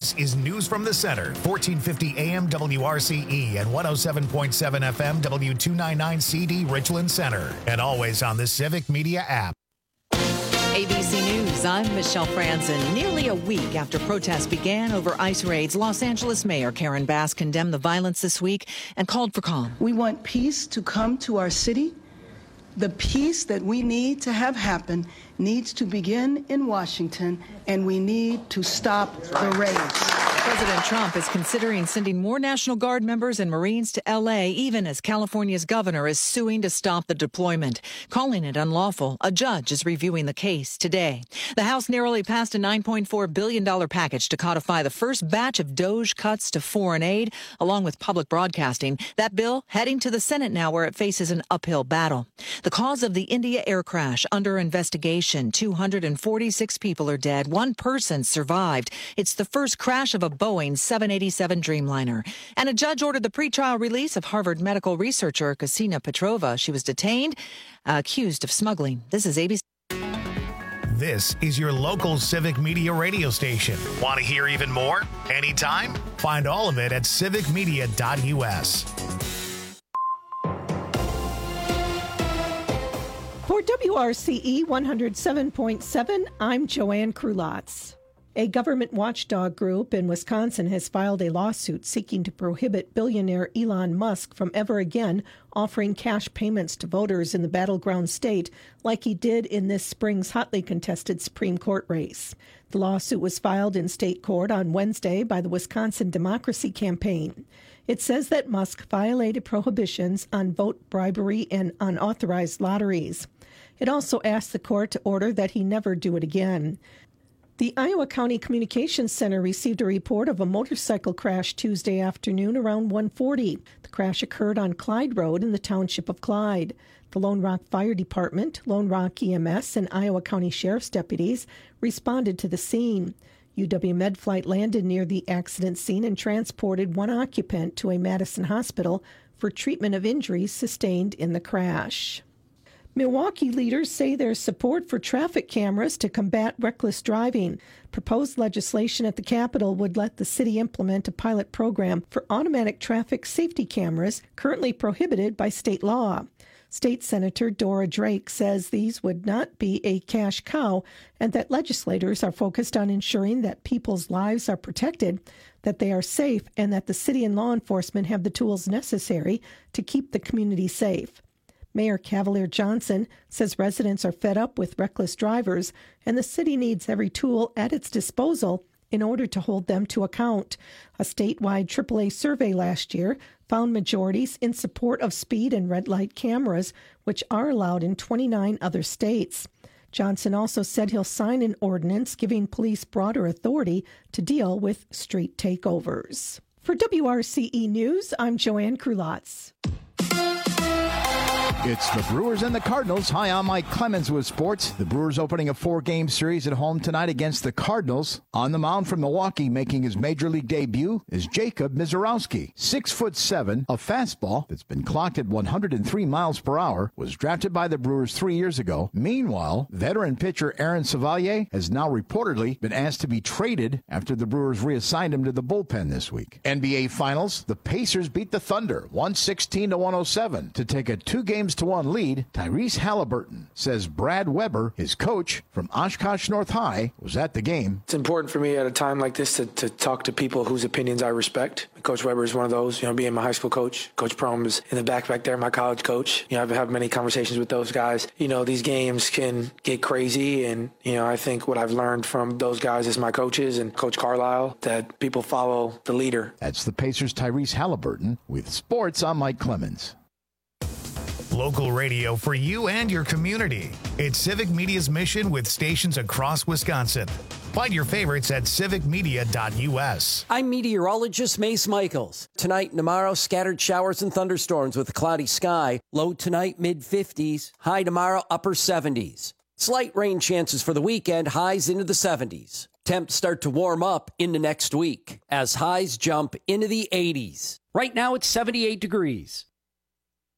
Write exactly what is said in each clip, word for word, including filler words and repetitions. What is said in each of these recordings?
This is News from the Center, fourteen fifty A M W R C E and one oh seven point seven F M W two ninety-nine C D Richland Center. And always on the Civic Media app. A B C News, I'm Michelle Franzen. Nearly a week after protests began over ICE raids, Los Angeles Mayor Karen Bass condemned the violence this week and called for calm. We want peace to come to our city. The peace that we need to have happen needs to begin in Washington, and we need to stop the raids. President Trump is considering sending more National Guard members and Marines to L A, even as California's governor is suing to stop the deployment, calling it unlawful. A judge is reviewing the case today. The House narrowly passed a nine point four billion dollars package to codify the first batch of DOGE cuts to foreign aid, along with public broadcasting. That bill heading to the Senate now, where it faces an uphill battle. The cause of the India air crash under investigation. two hundred forty-six people are dead. One person survived. It's the first crash of a Boeing seven eighty-seven Dreamliner. And a judge ordered the pretrial release of Harvard medical researcher Ksenia Petrova. She was detained, uh, accused of smuggling. This is A B C. This is your local Civic Media radio station. Want to hear even more? Anytime? Find all of it at civic media dot U S. For W R C E one oh seven point seven, I'm Joanne Krulotz. A government watchdog group in Wisconsin has filed a lawsuit seeking to prohibit billionaire Elon Musk from ever again offering cash payments to voters in the battleground state like he did in this spring's hotly contested Supreme Court race. The lawsuit was filed in state court on Wednesday by the Wisconsin Democracy Campaign. It says that Musk violated prohibitions on vote bribery and unauthorized lotteries. It also asked the court to order that he never do it again. The Iowa County Communications Center received a report of a motorcycle crash Tuesday afternoon around one forty. The crash occurred on Clyde Road in the township of Clyde. The Lone Rock Fire Department, Lone Rock E M S, and Iowa County Sheriff's deputies responded to the scene. U W Med flight landed near the accident scene and transported one occupant to a Madison hospital for treatment of injuries sustained in the crash. Milwaukee leaders say their support for traffic cameras to combat reckless driving. Proposed legislation at the Capitol would let the city implement a pilot program for automatic traffic safety cameras currently prohibited by state law. State Senator Dora Drake says these would not be a cash cow and that legislators are focused on ensuring that people's lives are protected, that they are safe, and that the city and law enforcement have the tools necessary to keep the community safe. Mayor Cavalier Johnson says residents are fed up with reckless drivers and the city needs every tool at its disposal in order to hold them to account. A statewide triple A survey last year found majorities in support of speed and red light cameras, which are allowed in twenty-nine other states. Johnson also said he'll sign an ordinance giving police broader authority to deal with street takeovers. For W R C E News, I'm Joanne Krulotz. It's the Brewers and the Cardinals. Hi, I'm Mike Clemens with sports. The Brewers opening a four-game series at home tonight against the Cardinals. On the mound from Milwaukee, making his major league debut, is Jacob Misiorowski. Six foot seven, a fastball that's been clocked at one hundred three miles per hour, was drafted by the Brewers three years ago. Meanwhile, veteran pitcher Aaron Savalier has now reportedly been asked to be traded after the Brewers reassigned him to the bullpen this week. N B A Finals, the Pacers beat the Thunder one sixteen to one oh seven to take a two-game to one lead. Tyrese Halliburton says Brad Weber, his coach from Oshkosh North High, was at the game. It's important for me at a time like this to, to talk to people whose opinions I respect. Coach Weber is one of those, you know, being my high school coach. Coach Prohm is in the back back there, my college coach. You know, I've had many conversations with those guys. You know, these games can get crazy, and, you know, I think what I've learned from those guys as my coaches and Coach Carlisle, that people follow the leader. That's the Pacers' Tyrese Halliburton. With sports, I'm Mike Clemens. Local radio for you and your community. It's Civic Media's mission with stations across Wisconsin. Find your favorites at civic media dot U S. I'm meteorologist Mace Michaels. Tonight and tomorrow, scattered showers and thunderstorms with a cloudy sky. Low tonight, mid fifties. High tomorrow, upper seventies. Slight rain chances for the weekend, highs into the seventies. Temps start to warm up into next week as highs jump into the eighties. Right now, it's seventy-eight degrees.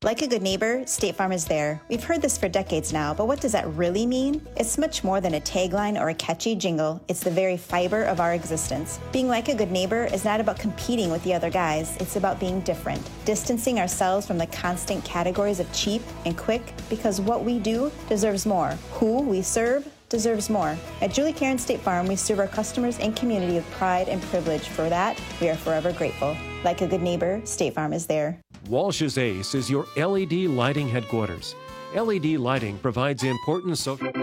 Like a good neighbor, State Farm is there. We've heard this for decades now, but what does that really mean? It's much more than a tagline or a catchy jingle. It's the very fiber of our existence. Being like a good neighbor is not about competing with the other guys. It's about being different, distancing ourselves from the constant categories of cheap and quick, because what we do deserves more. Who we serve deserves more. At Julie Karen State Farm, we serve our customers and community with pride and privilege. For that, we are forever grateful. Like a good neighbor, State Farm is there. Walsh's Ace is your L E D lighting headquarters. L E D lighting provides important social...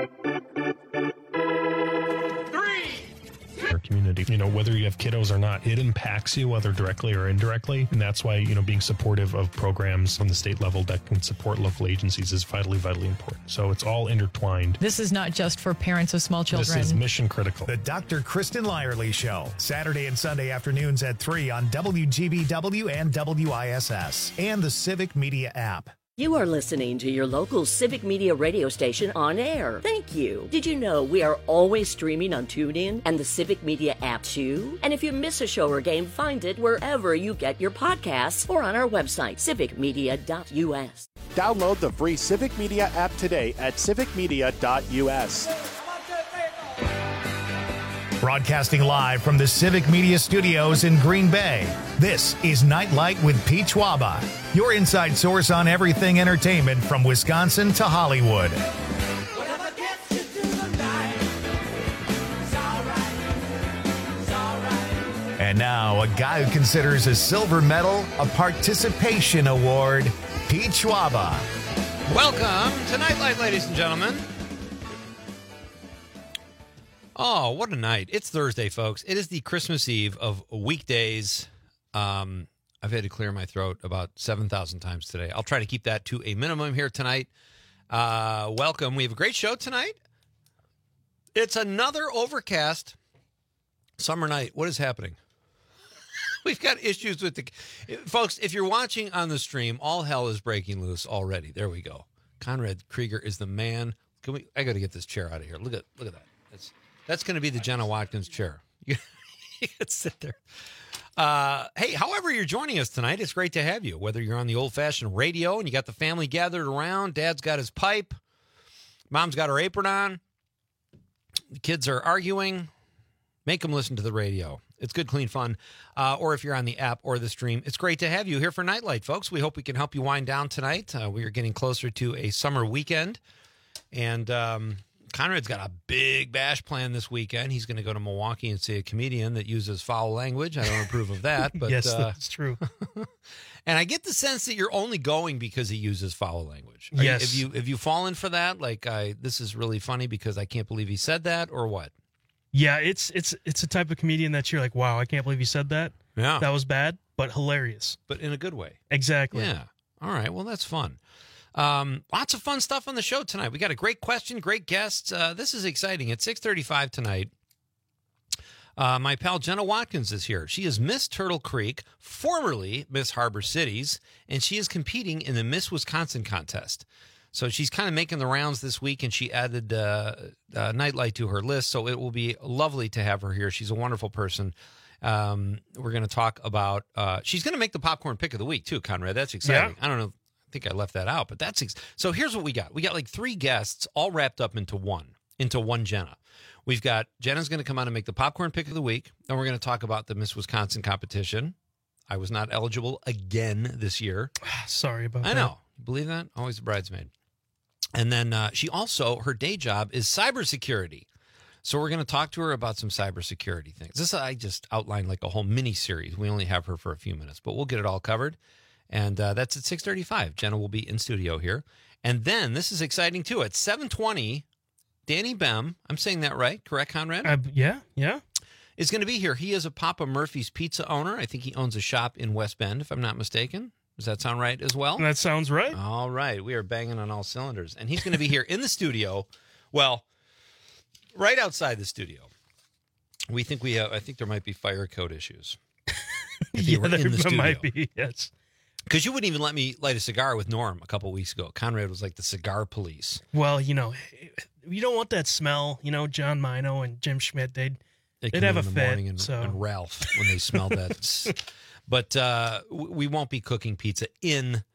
Our community, you know, whether you have kiddos or not, it impacts you, whether directly or indirectly. And that's why, you know, being supportive of programs on the state level that can support local agencies is vitally, vitally important. So it's all intertwined. This is not just for parents of small children. This is mission critical. The Doctor Kristen Lyerly Show, Saturday and Sunday afternoons at three on W G B W and W I S S and the Civic Media app. You are listening to your local Civic Media radio station on air. Thank you. Did you know we are always streaming on TuneIn and the Civic Media app too? And if you miss a show or game, find it wherever you get your podcasts or on our website, civic media dot U S. Download the free Civic Media app today at civic media dot U S. Broadcasting live from the Civic Media Studios in Green Bay, this is Nightlight with Pete Schwaba, your inside source on everything entertainment from Wisconsin to Hollywood. And now, a guy who considers a silver medal a participation award, Pete Schwaba. Welcome to Nightlight, ladies and gentlemen. Oh, what a night. It's Thursday, folks. It is the Christmas Eve of weekdays. Um, I've had to clear my throat about seven thousand times today. I'll try to keep that to a minimum here tonight. Uh, welcome. We have a great show tonight. It's another overcast summer night. What is happening? We've got issues with the... Folks, if you're watching on the stream, all hell is breaking loose already. There we go. Conrad Krieger is the man. Can we? I got to get this chair out of here. Look at look at that. That's... That's going to be the Jenna Watkins chair. You can sit there. Uh, hey, however you're joining us tonight, it's great to have you. Whether you're on the old-fashioned radio and you got the family gathered around, Dad's got his pipe, Mom's got her apron on, the kids are arguing, make them listen to the radio. It's good, clean fun. Uh, or if you're on the app or the stream, it's great to have you here for Nightlight, folks. We hope we can help you wind down tonight. Uh, we are getting closer to a summer weekend, and... Um, Conrad's got a big bash plan this weekend. He's going to go to Milwaukee and see a comedian that uses foul language. I don't approve of that. But, yes, uh, that's true. And I get the sense that you're only going because he uses foul language. Are yes. You, have, you, have you fallen for that? Like, I, this is really funny because I can't believe he said that, or what? Yeah, it's it's it's a type of comedian that you're like, wow, I can't believe he said that. Yeah. That was bad, but hilarious. But in a good way. Exactly. Yeah. All right. Well, that's fun. Um, lots of fun stuff on the show tonight. We got a great question, great guests. Uh, this is exciting. At six thirty-five tonight, uh, my pal Jenna Watkins is here. She is Miss Turtle Creek, formerly Miss Harbor Cities, and she is competing in the Miss Wisconsin contest. So she's kind of making the rounds this week, and she added uh, uh, Nightlight to her list. So it will be lovely to have her here. She's a wonderful person. Um, we're going to talk about, uh, she's going to make the popcorn pick of the week too, Conrad. That's exciting. Yeah. I don't know. I think I left that out, but that's ex- so here's what we got. We got like three guests all wrapped up into one, into one Jenna. We've got Jenna's going to come on and make the popcorn pick of the week. Then we're going to talk about the Miss Wisconsin competition. I was not eligible again this year. Sorry about I that. I know. Believe that? Always a bridesmaid. And then uh, she also, her day job is cybersecurity. So we're going to talk to her about some cybersecurity things. This I just outlined like a whole mini series. We only have her for a few minutes, but we'll get it all covered. And uh, that's at six thirty-five. Jenna will be in studio here. And then, this is exciting, too. At seven twenty, Danny Bem, I'm saying that right, correct, Conrad? Uh, yeah, yeah. Is going to be here. He is a Papa Murphy's Pizza owner. I think he owns a shop in West Bend, if I'm not mistaken. Does that sound right as well? That sounds right. All right. We are banging on all cylinders. And he's going to be here in the studio. Well, right outside the studio. We think we have, I think there might be fire code issues. Yeah, there in the might be, yes. Because you wouldn't even let me light a cigar with Norm a couple weeks ago. Conrad was like the cigar police. Well, you know, you don't want that smell. You know, John Mino and Jim Schmidt, they'd, they they'd have a in the fit. Morning and, so. and Ralph when they smell that. But uh, we won't be cooking pizza in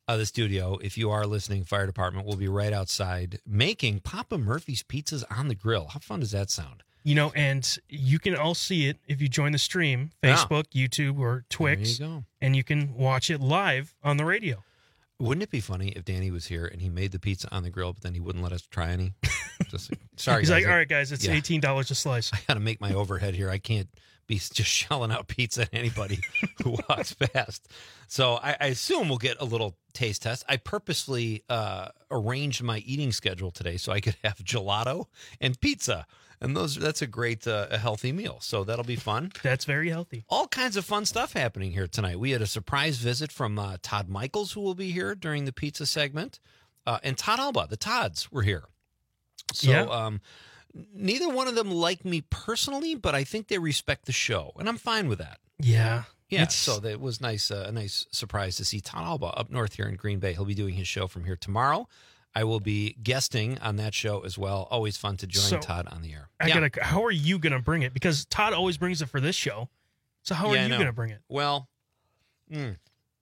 uh, the studio. If you are listening, fire department, we'll be right outside making Papa Murphy's pizzas on the grill. How fun does that sound? You know, and you can all see it if you join the stream, Facebook, yeah. YouTube, or Twix. There you go. And you can watch it live on the radio. Wouldn't it be funny if Danny was here and he made the pizza on the grill, but then he wouldn't let us try any? Just like, sorry, He's guys. like, all right, guys, it's yeah. eighteen dollars a slice. I got to make my overhead here. I can't be just shelling out pizza at anybody who walks past. So I, I assume we'll get a little taste test. I purposely uh, arranged my eating schedule today so I could have gelato and pizza. And those that's a great, uh, a healthy meal. So that'll be fun. That's very healthy. All kinds of fun stuff happening here tonight. We had a surprise visit from uh, Todd Michaels, who will be here during the pizza segment. Uh, and Todd Alba, the Todds, were here. So yeah. um, neither one of them like me personally, but I think they respect the show. And I'm fine with that. Yeah. Yeah, it's... so it was nice, uh, a nice surprise to see Todd Alba up north here in Green Bay. He'll be doing his show from here tomorrow. I will be guesting on that show as well. Always fun to join so, Todd on the air. I yeah. gotta, how are you going to bring it? Because Todd always brings it for this show. So how yeah, are you going to bring it? Well, mm,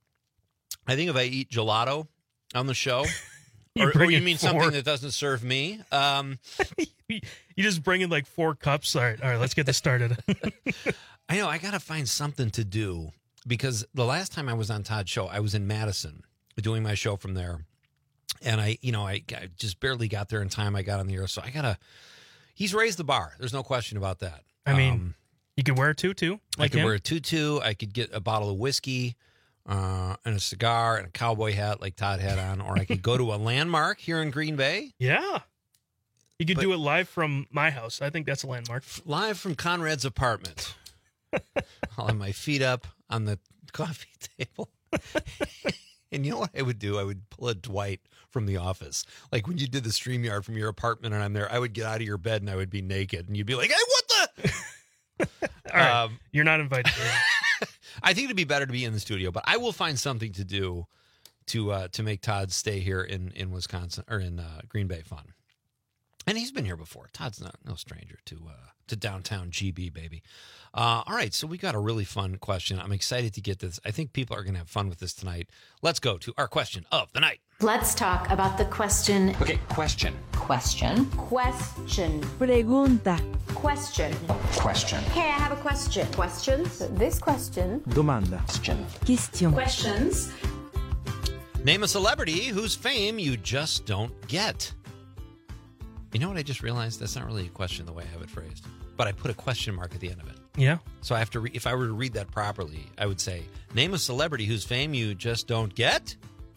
I think if I eat gelato on the show, you, or, or you mean four. something that doesn't serve me? Um, you just bring in like four cups. All right, all right, let's get this started. I know, I got to find something to do because the last time I was on Todd's show, I was in Madison doing my show from there. And I, you know, I, I just barely got there in time. I got on the air. So I got to, he's raised the bar. There's no question about that. I mean, um, you could wear a tutu. Like I could him. wear a tutu. I could get a bottle of whiskey uh, and a cigar and a cowboy hat like Todd had on. Or I could go to a landmark here in Green Bay. Yeah. You could but, do it live from my house. I think that's a landmark. Live from Conrad's apartment. I'll have my feet up on the coffee table. And you know what I would do? I would pull a Dwight from The Office. Like when you did the StreamYard from your apartment and I'm there, I would get out of your bed and I would be naked. And you'd be like, hey, what the? All right. Um, You're not invited. I think it'd be better to be in the studio, but I will find something to do to uh, to make Todd stay here in, in Wisconsin or in uh, Green Bay fun. And he's been here before. Todd's not no stranger to uh, to downtown G B, baby. Uh, all right, so we got a really fun question. I'm excited to get this. I think people are going to have fun with this tonight. Let's go to our question of the night. Let's talk about the question. Okay, question. Question. Question. Pregunta. Question. Question. Hey, I have a question. Questions? This question. Domanda. Question. Question. Questions. Name a celebrity whose fame you just don't get. You know what I just realized? That's not really a question the way I have it phrased. But I put a question mark at the end of it. Yeah. So I have to, re- if I were to read that properly, I would say, name a celebrity whose fame you just don't get.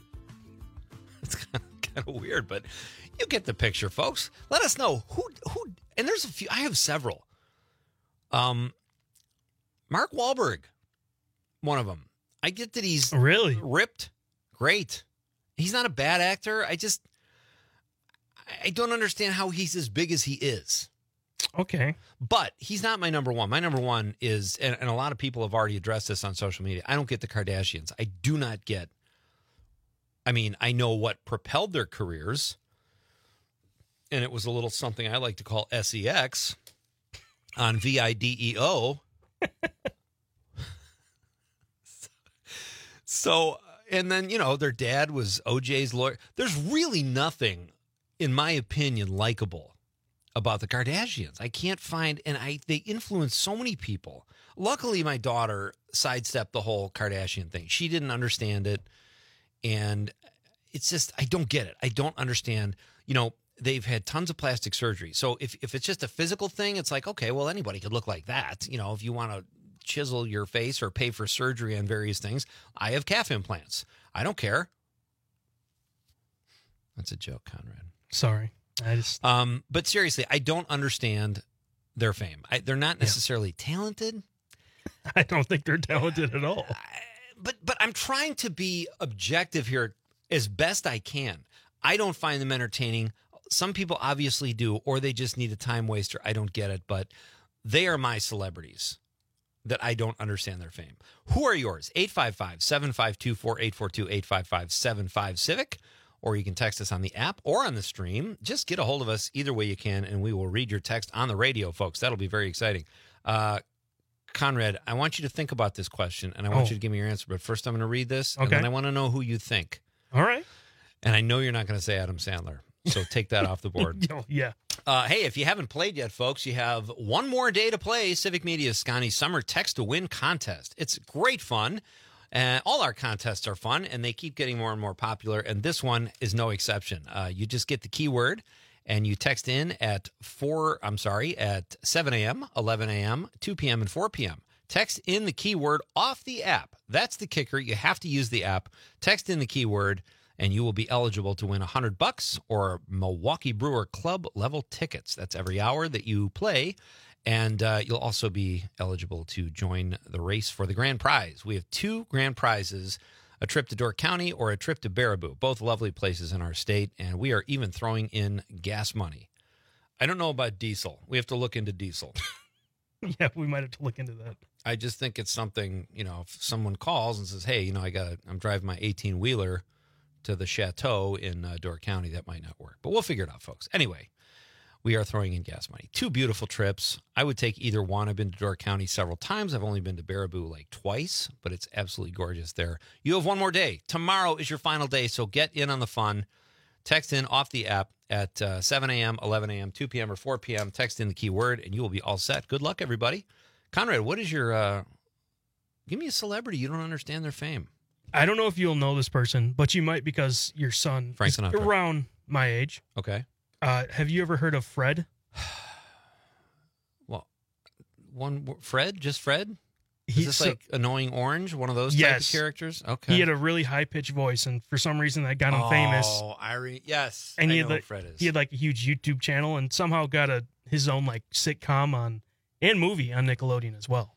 It's kind of, kind of weird, but you get the picture, folks. Let us know who, who, and there's a few, I have several. Um, Mark Wahlberg, one of them. I get that he's really ripped. Great. He's not a bad actor. I just, I don't understand how he's as big as he is. Okay. But he's not my number one. My number one is, and, and a lot of people have already addressed this on social media, I don't get the Kardashians. I do not get, I mean, I know what propelled their careers, and it was a little something I like to call S E X on V I D E O. So, and then, you know, their dad was O J's lawyer. There's really nothing, in my opinion, likable about the Kardashians. I can't find, and I they influence so many people. Luckily, my daughter sidestepped the whole Kardashian thing. She didn't understand it, and it's just, I don't get it. I don't understand. You know, they've had tons of plastic surgery. So if, if it's just a physical thing, it's like, okay, well, anybody could look like that. You know, if you want to chisel your face or pay for surgery on various things, I have calf implants. I don't care. That's a joke, Conrad. Sorry. I just, um, but seriously, I don't understand their fame. I, they're not necessarily yeah. talented. I don't think they're talented at all. I, but but I'm trying to be objective here as best I can. I don't find them entertaining. Some people obviously do, or they just need a time waster. I don't get it, but they are my celebrities that I don't understand their fame. Who are yours? eight five five, seven five two, four eight four two, eight five five, seven five Civic. Or you can text us on the app or on the stream. Just get a hold of us either way you can, and we will read your text on the radio, folks. That'll be very exciting. Uh, Conrad, I want you to think about this question, and I want oh. you to give me your answer. But first, I'm going to read this, okay. and then I want to know who you think. All right. And I know you're not going to say Adam Sandler, so take that off the board. Oh, yeah. Uh, hey, if you haven't played yet, folks, you have one more day to play Civic Media's Scotty Summer Text to Win contest. It's great fun. Uh, all our contests are fun, and they keep getting more and more popular, and this one is no exception. Uh, you just get the keyword, and you text in at four, I'm sorry, at seven a.m., eleven a.m., two p.m., and four p.m. Text in the keyword off the app. That's the kicker. You have to use the app. Text in the keyword, and you will be eligible to win one hundred bucks or Milwaukee Brewer Club level tickets. That's every hour that you play. And uh, you'll also be eligible to join the race for the grand prize. We have two grand prizes, a trip to Door County or a trip to Baraboo, both lovely places in our state. And we are even throwing in gas money. I don't know about diesel. We have to look into diesel. Yeah, we might have to look into that. I just think it's something, you know, if someone calls and says, hey, you know, I got, I'm driving my eighteen-wheeler to the chateau in uh, Door County, that might not work. But we'll figure it out, folks. Anyway, we are throwing in gas money. Two beautiful trips. I would take either one. I've been to Door County several times. I've only been to Baraboo like twice, but it's absolutely gorgeous there. You have one more day. Tomorrow is your final day, so get in on the fun. Text in off the app at uh, seven a.m., eleven a.m., two p.m., or four p.m. Text in the keyword, and you will be all set. Good luck, everybody. Conrad, what is your... Uh, give me a celebrity. You don't understand their fame. I don't know if you'll know this person, but you might because your son Frank is Sinatra. around my age. Okay. Uh, have you ever heard of Fred? Well, one Fred, just Fred. Is He- this so- like Annoying Orange, one of those type Yes. of characters? Okay. He had a really high pitched voice, and for some reason that got him oh, famous. Oh, I re- yes. And I he know had who like Fred is. he had like a huge YouTube channel, and somehow got a his own like sitcom on and movie on Nickelodeon as well.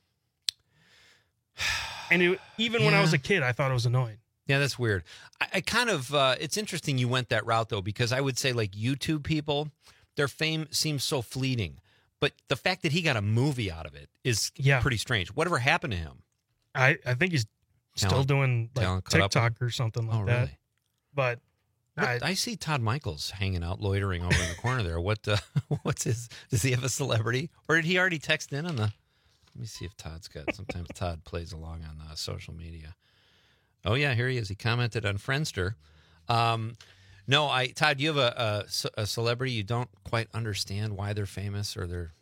And it, even when I was Yeah. a kid, I thought it was annoying. Yeah, that's weird. I, I kind of, uh, it's interesting you went that route, though, because I would say, like, YouTube people, their fame seems so fleeting. But the fact that he got a movie out of it is Yeah. pretty strange. Whatever happened to him? I, I think he's still Talent- doing like talent caught up with him? TikTok or something like Oh, that. really? But What- I, I see Todd Michaels hanging out, loitering over in the corner there. What? Uh, what's his? Does he have a celebrity, or did he already text in on the? Let me see if Todd's got. Sometimes Todd plays along on uh, social media. Oh yeah, here he is. He commented on Friendster. Um, no, I Todd, you have a, a a celebrity you don't quite understand why they're famous or they're.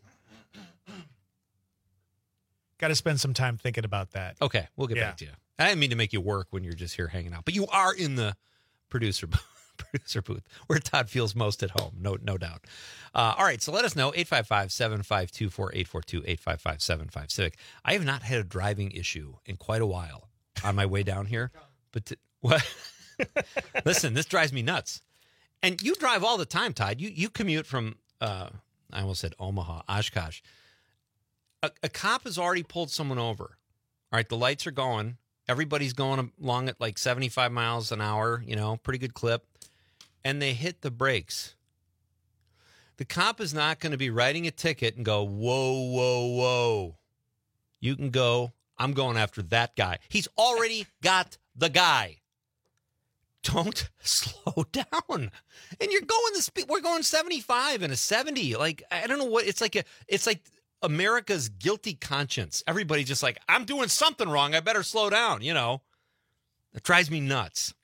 Got to spend some time thinking about that. Okay, we'll get Yeah. back to you. I didn't mean to make you work when you're just here hanging out, but you are in the producer booth. Producer booth where Todd feels most at home, no no doubt. Uh, all right, so let us know, eight five five, seven five two, four eight four two, eight five five, seven five Civic. I have not had a driving issue in quite a while on my way down here. But t- what? Listen, this drives me nuts. And you drive all the time, Todd. You you commute from, uh, I almost said Omaha, Oshkosh. A, a cop has already pulled someone over. All right, the lights are going. Everybody's going along at like seventy-five miles an hour, you know, pretty good clip. And they hit the brakes. The cop is not going to be writing a ticket and go, whoa, whoa, whoa. You can go. I'm going after that guy. He's already got the guy. Don't slow down. And you're going the speed. We're going seventy-five and a seventy. Like, I don't know what it's like. A, it's like America's guilty conscience. Everybody's just like, I'm doing something wrong. I better slow down. You know, it drives me nuts.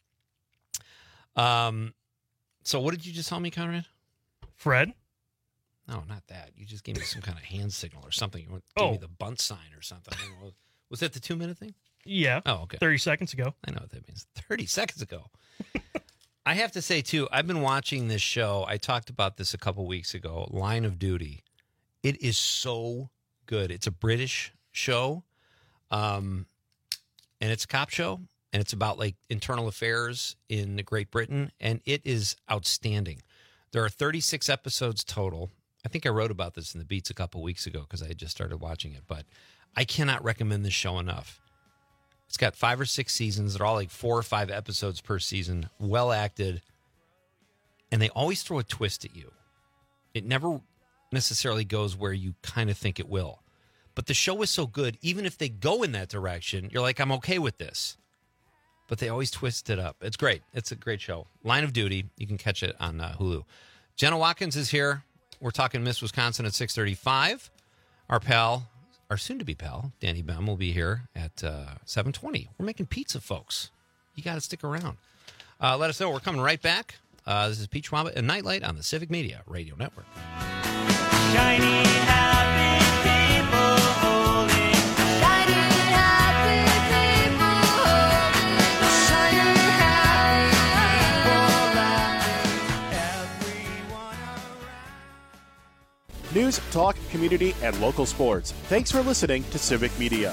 Um, so what did you just tell me, Conrad? Fred? No, not that. You just gave me some kind of hand signal or something. You gave Oh. me the bunt sign or something. I don't know. Was that the two minute thing? Yeah. Oh, okay. thirty seconds ago. I know what that means. thirty seconds ago. I have to say, too, I've been watching this show. I talked about this a couple weeks ago, Line of Duty. It is so good. It's a British show, um, and it's a cop show, and it's about, like, internal affairs in Great Britain, and it is outstanding. There are thirty-six episodes total. I think I wrote about this in the Beats a couple weeks ago because I had just started watching it, but I cannot recommend this show enough. It's got five or six seasons. They're all like four or five episodes per season, well acted, and they always throw a twist at you. It never necessarily goes where you kind of think it will. But the show is so good, even if they go in that direction, you're like, I'm okay with this. But they always twist it up. It's great. It's a great show. Line of Duty. You can catch it on uh, Hulu. Jenna Watkins is here. We're talking Miss Wisconsin at six thirty-five. Our pal, our soon-to-be pal, Danny Bem, will be here at uh, seven twenty. We're making pizza, folks. You got to stick around. Uh, let us know. We're coming right back. Uh, this is Pete Schwaba and Nightlight on the Civic Media Radio Network. Shiny, happy people holding. Shiny, happy people holding. Shiny, happy people laughing. News, talk, community, and local sports. Thanks for listening to Civic Media.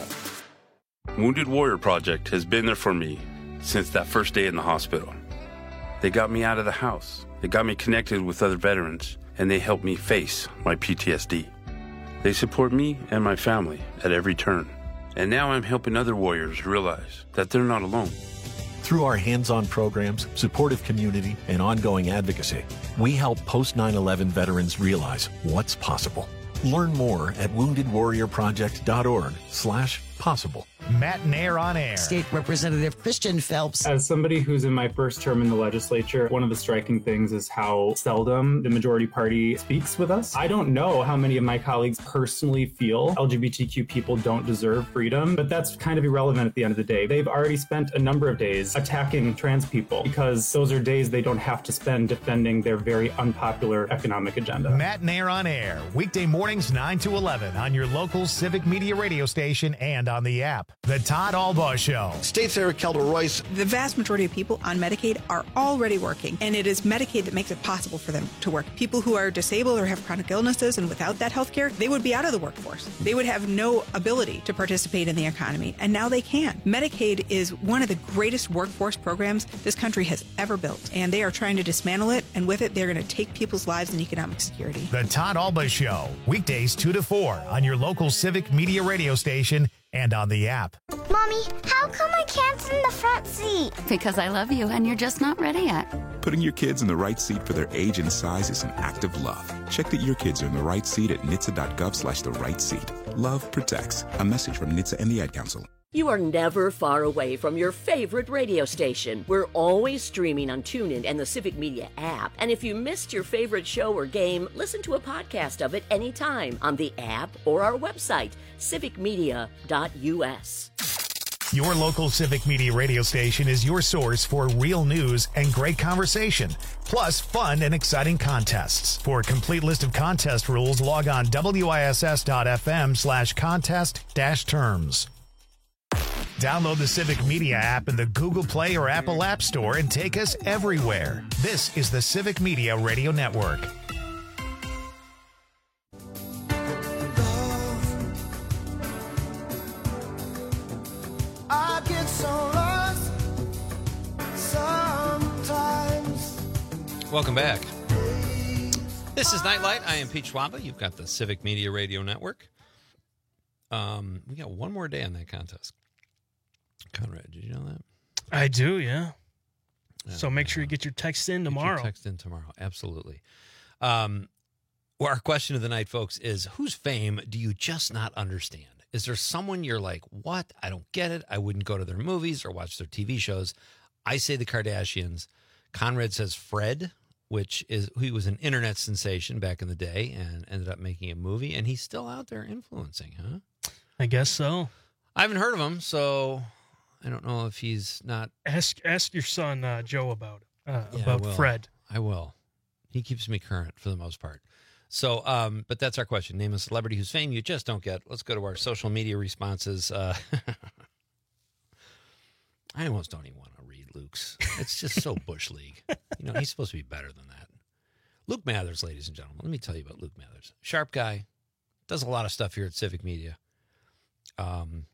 Wounded Warrior Project has been there for me since that first day in the hospital. They got me out of the house. They got me connected with other veterans, and they helped me face my P T S D. They support me and my family at every turn. And now I'm helping other warriors realize that they're not alone. Through our hands-on programs, supportive community, and ongoing advocacy, we help post nine eleven veterans realize what's possible. Learn more at wounded warrior project dot org slash possible. Matt Nair on air. State Representative Christian Phelps. As somebody who's in my first term in the legislature, one of the striking things is how seldom the majority party speaks with us. I don't know how many of my colleagues personally feel L G B T Q people don't deserve freedom, but that's kind of irrelevant at the end of the day. They've already spent a number of days attacking trans people because those are days they don't have to spend defending their very unpopular economic agenda. Matt Nair on air, weekday mornings nine to eleven on your local Civic Media radio station and on the app. The Todd Albaugh Show. State Senator Kelda Royce. The vast majority of people on Medicaid are already working, and it is Medicaid that makes it possible for them to work. People who are disabled or have chronic illnesses and without that health care, they would be out of the workforce. They would have no ability to participate in the economy, and now they can. Medicaid is one of the greatest workforce programs this country has ever built, and they are trying to dismantle it, and with it, they're going to take people's lives and economic security. The Todd Albaugh Show, weekdays two to four on your local Civic Media radio station and on the app. Mommy, how come I can't sit in the front seat? Because I love you and you're just not ready yet. Putting your kids in the right seat for their age and size is an act of love. Check that your kids are in the right seat at N H T S A dot gov slash the right seat. Love protects. A message from N H T S A and the Ad Council. You are never far away from your favorite radio station. We're always streaming on TuneIn and the Civic Media app. And if you missed your favorite show or game, listen to a podcast of it anytime on the app or our website, civic media dot u s. Your local Civic Media radio station is your source for real news and great conversation, plus fun and exciting contests. For a complete list of contest rules, log on w i s s dot f m slash contest dash terms. Download the Civic Media app in the Google Play or Apple App Store and take us everywhere. This is the Civic Media Radio Network. I get so lost sometimes. Welcome back. This is Nightlight. I am Pete Schwaba. You've got the Civic Media Radio Network. Um, we got one more day on that contest. Conrad, did you know that? I do, yeah. yeah so make sure you get your text in tomorrow. Get your text in tomorrow, absolutely. Um, well, our question of the night, folks, is whose fame do you just not understand? Is there someone you're like, what? I don't get it. I wouldn't go to their movies or watch their T V shows. I say the Kardashians. Conrad says Fred, which is he was an internet sensation back in the day and ended up making a movie, and he's still out there influencing, huh? I guess so. I haven't heard of him, so I don't know if he's not. Ask ask your son uh, Joe about uh, Yeah, about I will. Fred. I will. He keeps me current for the most part. So, um, but that's our question. Name a celebrity whose fame you just don't get. Let's go to our social media responses. Uh, I almost don't even want to read Luke's. It's just so Bush League. You know, he's supposed to be better than that. Luke Mathers, ladies and gentlemen. Let me tell you about Luke Mathers. Sharp guy. Does a lot of stuff here at Civic Media. Um,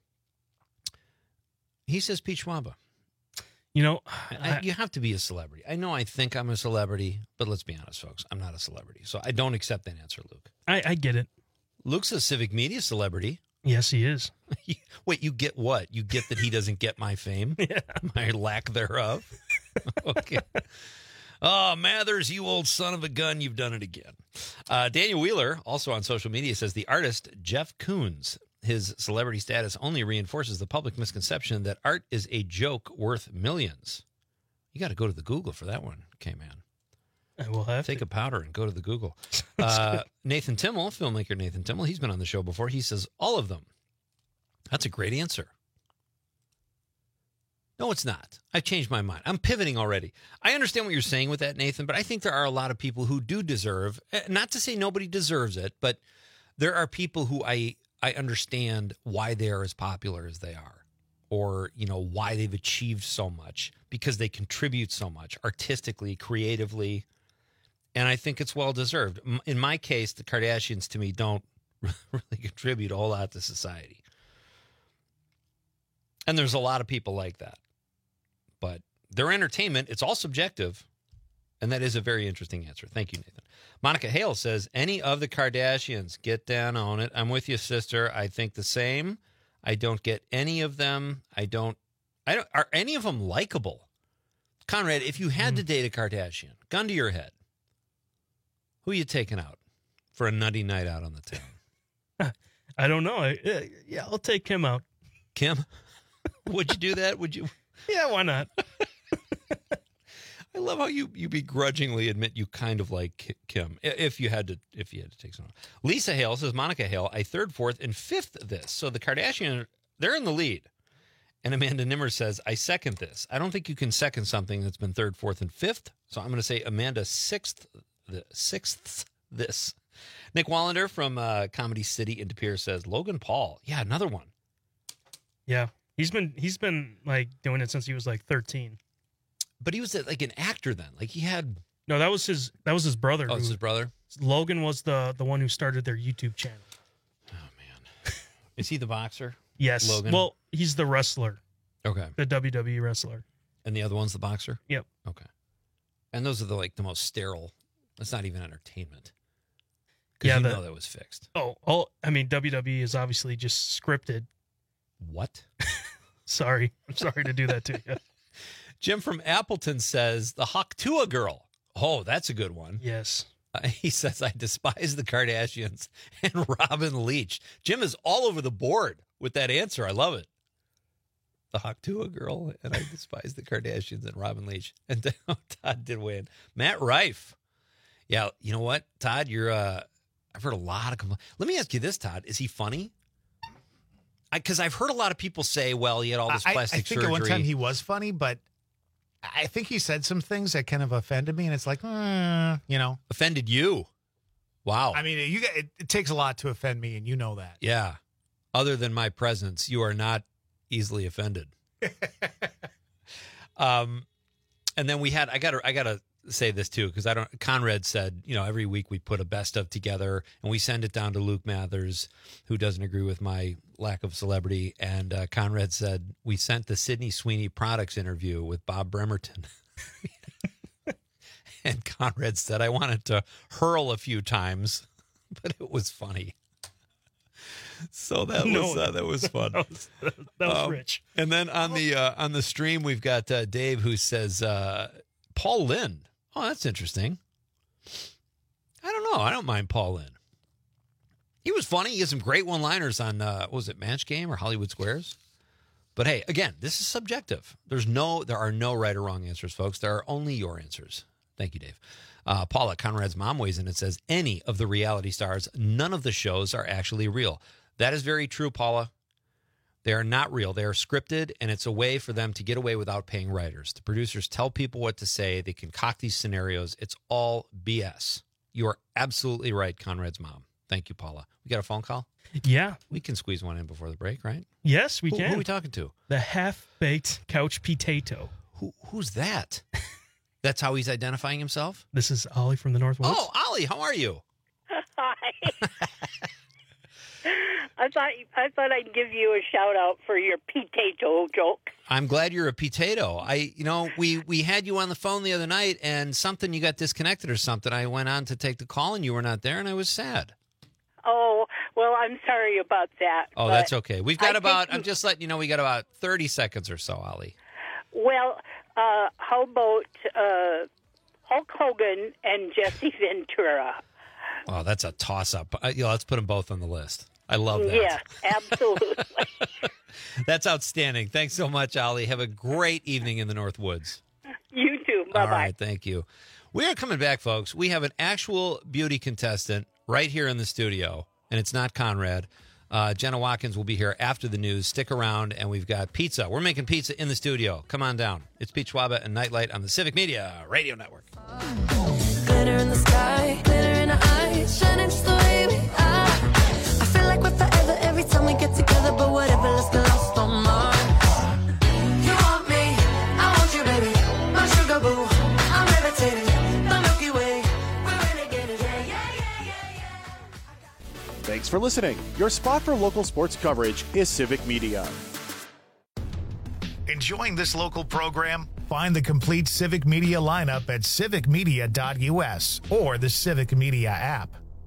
he says Pete Schwaba. You know, I, you have to be a celebrity. I know I think I'm a celebrity, but let's be honest, folks. I'm not a celebrity. So I don't accept that answer, Luke. I, I get it. Luke's a Civic Media celebrity. Yes, he is. Wait, you get what? You get that he doesn't get my fame? Yeah. My lack thereof? Okay. Oh, Mathers, you old son of a gun, you've done it again. Uh, Daniel Wheeler, also on social media, says the artist Jeff Koons. His celebrity status only reinforces the public misconception that art is a joke worth millions. You got to go to the Google for that one, K-Man. I will have Take to. a powder and go to the Google. Uh, Nathan Timmel, filmmaker Nathan Timmel, he's been on the show before. He says all of them. That's a great answer. No, it's not. I've changed my mind. I'm pivoting already. I understand what you're saying with that, Nathan, but I think there are a lot of people who do deserve, not to say nobody deserves it, but there are people who I, I understand why they are as popular as they are, or, you know, why they've achieved so much, because they contribute so much artistically, creatively, and I think it's well-deserved. In my case, the Kardashians, to me, don't really contribute a whole lot to society. And there's a lot of people like that. But their entertainment, it's all subjective. And that is a very interesting answer. Thank you, Nathan. Monica Hale says, any of the Kardashians, get down on it. I'm with you, sister. I think the same. I don't get any of them. I don't, I don't, are any of them likable? Conrad, if you had mm. to date a Kardashian, gun to your head, who are you taking out for a nutty night out on the town? I don't know. I, uh, yeah, I'll take Kim out. Kim? Would you do that? Would you? Yeah, why not? I love how you, you begrudgingly admit you kind of like Kim. If you had to, if you had to take someone. Lisa Hale says, Monica Hale, I third, fourth, and fifth this. So the Kardashian, they're in the lead. And Amanda Nimmer says, I second this. I don't think you can second something that's been third, fourth, and fifth. So I'm going to say Amanda sixth, the sixth this. Nick Wallander from uh, Comedy City in De Pere says, Logan Paul. Yeah, another one. Yeah. He's been he's been like doing it since he was like thirteen. But he was like an actor then. Like he had No, that was his that was his brother. Oh, who, it's his brother? Logan was the the one who started their YouTube channel. Oh man. Is he the boxer? Yes. Logan. Well, he's the wrestler. Okay. The W W E wrestler. And the other one's the boxer? Yep. Okay. And those are the like the most sterile. That's not even entertainment. Yeah, you the, know that was fixed. Oh, oh, I mean W W E is obviously just scripted. What? Sorry. I'm sorry to do that to you. Jim from Appleton says, the Haktua girl. Oh, that's a good one. Yes. Uh, he says, I despise the Kardashians and Robin Leach. Jim is all over the board with that answer. I love it. The Haktua girl, and I despise the Kardashians and Robin Leach. And Todd did win. Matt Rife. Yeah, you know what, Todd? You're, uh, I've heard a lot of complaints. Let me ask you this, Todd. Is he funny? Because I've heard a lot of people say, well, he had all this I, plastic I think surgery. at one time he was funny, but I think he said some things that kind of offended me, and it's like, mm, you know. Offended you? Wow. I mean, you it, it takes a lot to offend me, and you know that. Yeah. Other than my presence, you are not easily offended. um, and then we had, I got to, I got to say this too, because I don't, Conrad said, you know, every week we put a best of together and we send it down to Luke Mathers, who doesn't agree with my lack of celebrity. And uh, Conrad said, we sent the Sydney Sweeney products interview with Bob Bremerton. And Conrad said, I wanted to hurl a few times, but it was funny. So that was no, uh, that was fun. That was, that was um, rich. And then on the uh, on the stream, we've got uh, Dave who says uh, Paul Lynde. Oh, that's interesting. I don't know. I don't mind Paul Lynde. He was funny. He has some great one-liners on uh, what was it, Match Game or Hollywood Squares? But hey, again, this is subjective. There's no, there are no right or wrong answers, folks. There are only your answers. Thank you, Dave. Uh, Paula, Conrad's mom, weighs in and says, any of the reality stars, none of the shows are actually real. That is very true, Paula. They are not real. They are scripted, and it's a way for them to get away without paying writers. The producers tell people what to say. They concoct these scenarios. It's all B S. You are absolutely right, Conrad's mom. Thank you, Paula. We got a phone call? Yeah. We can squeeze one in before the break, right? Yes, we who, can. Who are we talking to? The half-baked couch potato. Who, who's that? That's how he's identifying himself? This is Ollie from the Northwoods. Oh, Ollie, how are you? Hi. I thought I thought I'd give you a shout out for your potato joke. I'm glad you're a potato. I, you know, we we had you on the phone the other night, and something, you got disconnected or something. I went on to take the call, and you were not there, and I was sad. Oh, well, I'm sorry about that. Oh, that's okay. We've got I about. think- I'm just letting you know, we got about thirty seconds or so, Ollie. Well, uh, how about uh, Hulk Hogan and Jesse Ventura? Oh, that's a toss-up. Uh, you know, let's put them both on the list. I love that. Yes, absolutely. That's outstanding. Thanks so much, Ollie. Have a great evening in the North Woods. You too. Bye-bye. All right, thank you. We are coming back, folks. We have an actual beauty contestant right here in the studio, and it's not Conrad. Uh, Jenna Watkins will be here after the news. Stick around, and we've got pizza. We're making pizza in the studio. Come on down. It's Pete Schwaba and Nightlight on the Civic Media Radio Network. Glitter in the sky, glitter in our eyes, shining just the way we are. I feel like we're forever every time we get together, but whatever, let's get lost on Mars. You want me, I want you, baby, my sugar boo. I'm levitating, the Milky Way, we're renegading, yeah, yeah, yeah, yeah, yeah. Thanks for listening. Your spot for local sports coverage is Civic Media. Enjoying this local program? Find the complete Civic Media lineup at civic media dot u s or the Civic Media app.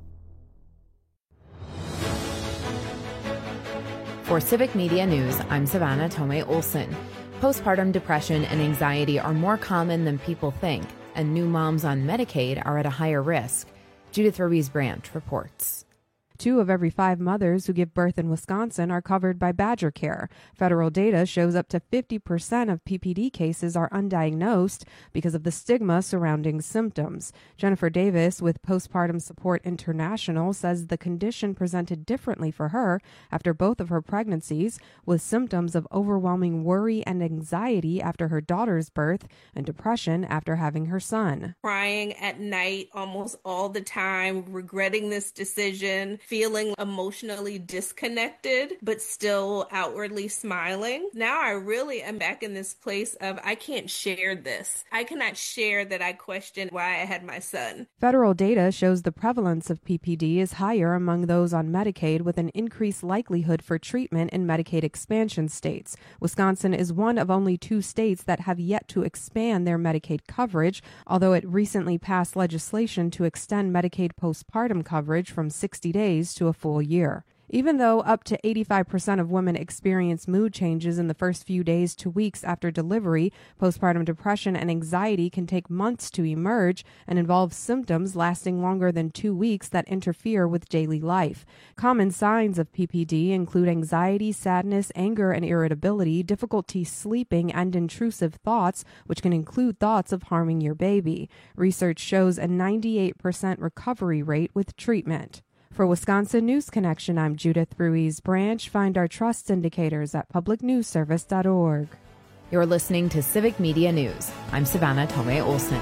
For Civic Media News, I'm Savannah Tomei Olson. Postpartum depression and anxiety are more common than people think, and new moms on Medicaid are at a higher risk. Judith Ruiz Branch reports. Two of every five mothers who give birth in Wisconsin are covered by Badger Care. Federal data shows up to fifty percent of P P D cases are undiagnosed because of the stigma surrounding symptoms. Jennifer Davis with Postpartum Support International says the condition presented differently for her after both of her pregnancies, with symptoms of overwhelming worry and anxiety after her daughter's birth and depression after having her son. Crying at night almost all the time, regretting this decision, feeling emotionally disconnected, but still outwardly smiling. Now I really am back in this place of I can't share this. I cannot share that I questioned why I had my son. Federal data shows the prevalence of P P D is higher among those on Medicaid, with an increased likelihood for treatment in Medicaid expansion states. Wisconsin is one of only two states that have yet to expand their Medicaid coverage, although it recently passed legislation to extend Medicaid postpartum coverage from sixty days to a full year. Even though up to eighty-five percent of women experience mood changes in the first few days to weeks after delivery, postpartum depression and anxiety can take months to emerge and involve symptoms lasting longer than two weeks that interfere with daily life. Common signs of P P D include anxiety, sadness, anger and irritability, difficulty sleeping, and intrusive thoughts, which can include thoughts of harming your baby. Research shows a ninety-eight percent recovery rate with treatment. For Wisconsin News Connection, I'm Judith Ruiz Branch. Find our trust indicators at public news service dot org. You're listening to Civic Media News. I'm Savannah Tomei Olson.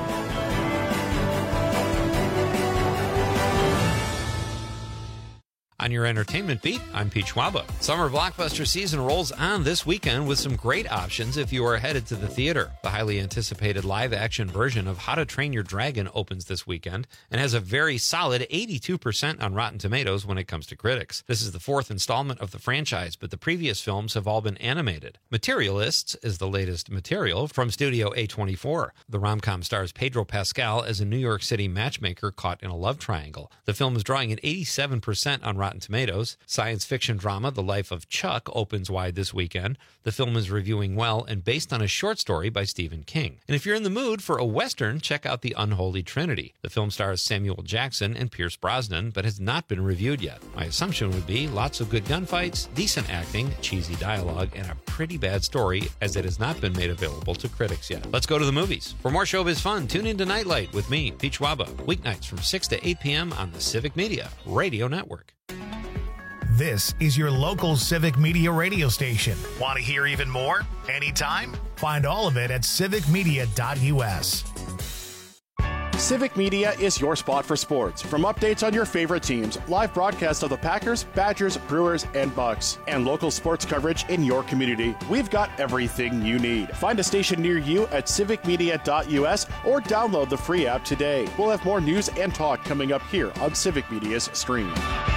On your entertainment beat, I'm Pete Schwaba. Summer blockbuster season rolls on this weekend with some great options if you are headed to the theater. The highly anticipated live-action version of How to Train Your Dragon opens this weekend and has a very solid eighty-two percent on Rotten Tomatoes when it comes to critics. This is the fourth installment of the franchise, but the previous films have all been animated. Materialists is the latest material from Studio A twenty-four. The rom-com stars Pedro Pascal as a New York City matchmaker caught in a love triangle. The film is drawing an eighty-seven percent on Rotten Tomatoes. Science fiction drama The Life of Chuck opens wide this weekend. The film is reviewing well and based on a short story by Stephen King. And if you're in the mood for a Western, check out The Unholy Trinity. The film stars Samuel Jackson and Pierce Brosnan, but has not been reviewed yet. My assumption would be lots of good gunfights, decent acting, cheesy dialogue, and a pretty bad story, as it has not been made available to critics yet. Let's go to the movies. For more showbiz fun, tune in to Nightlight with me, Pete Schwaba, weeknights from six to eight p.m. on the Civic Media Radio Network. This is your local Civic Media radio station. Want to hear even more? Anytime? Find all of it at civic media dot u s. Civic Media is your spot for sports. From updates on your favorite teams, live broadcasts of the Packers, Badgers, Brewers, and Bucks, and local sports coverage in your community, we've got everything you need. Find a station near you at civic media dot u s or download the free app today. We'll have more news and talk coming up here on Civic Media's stream.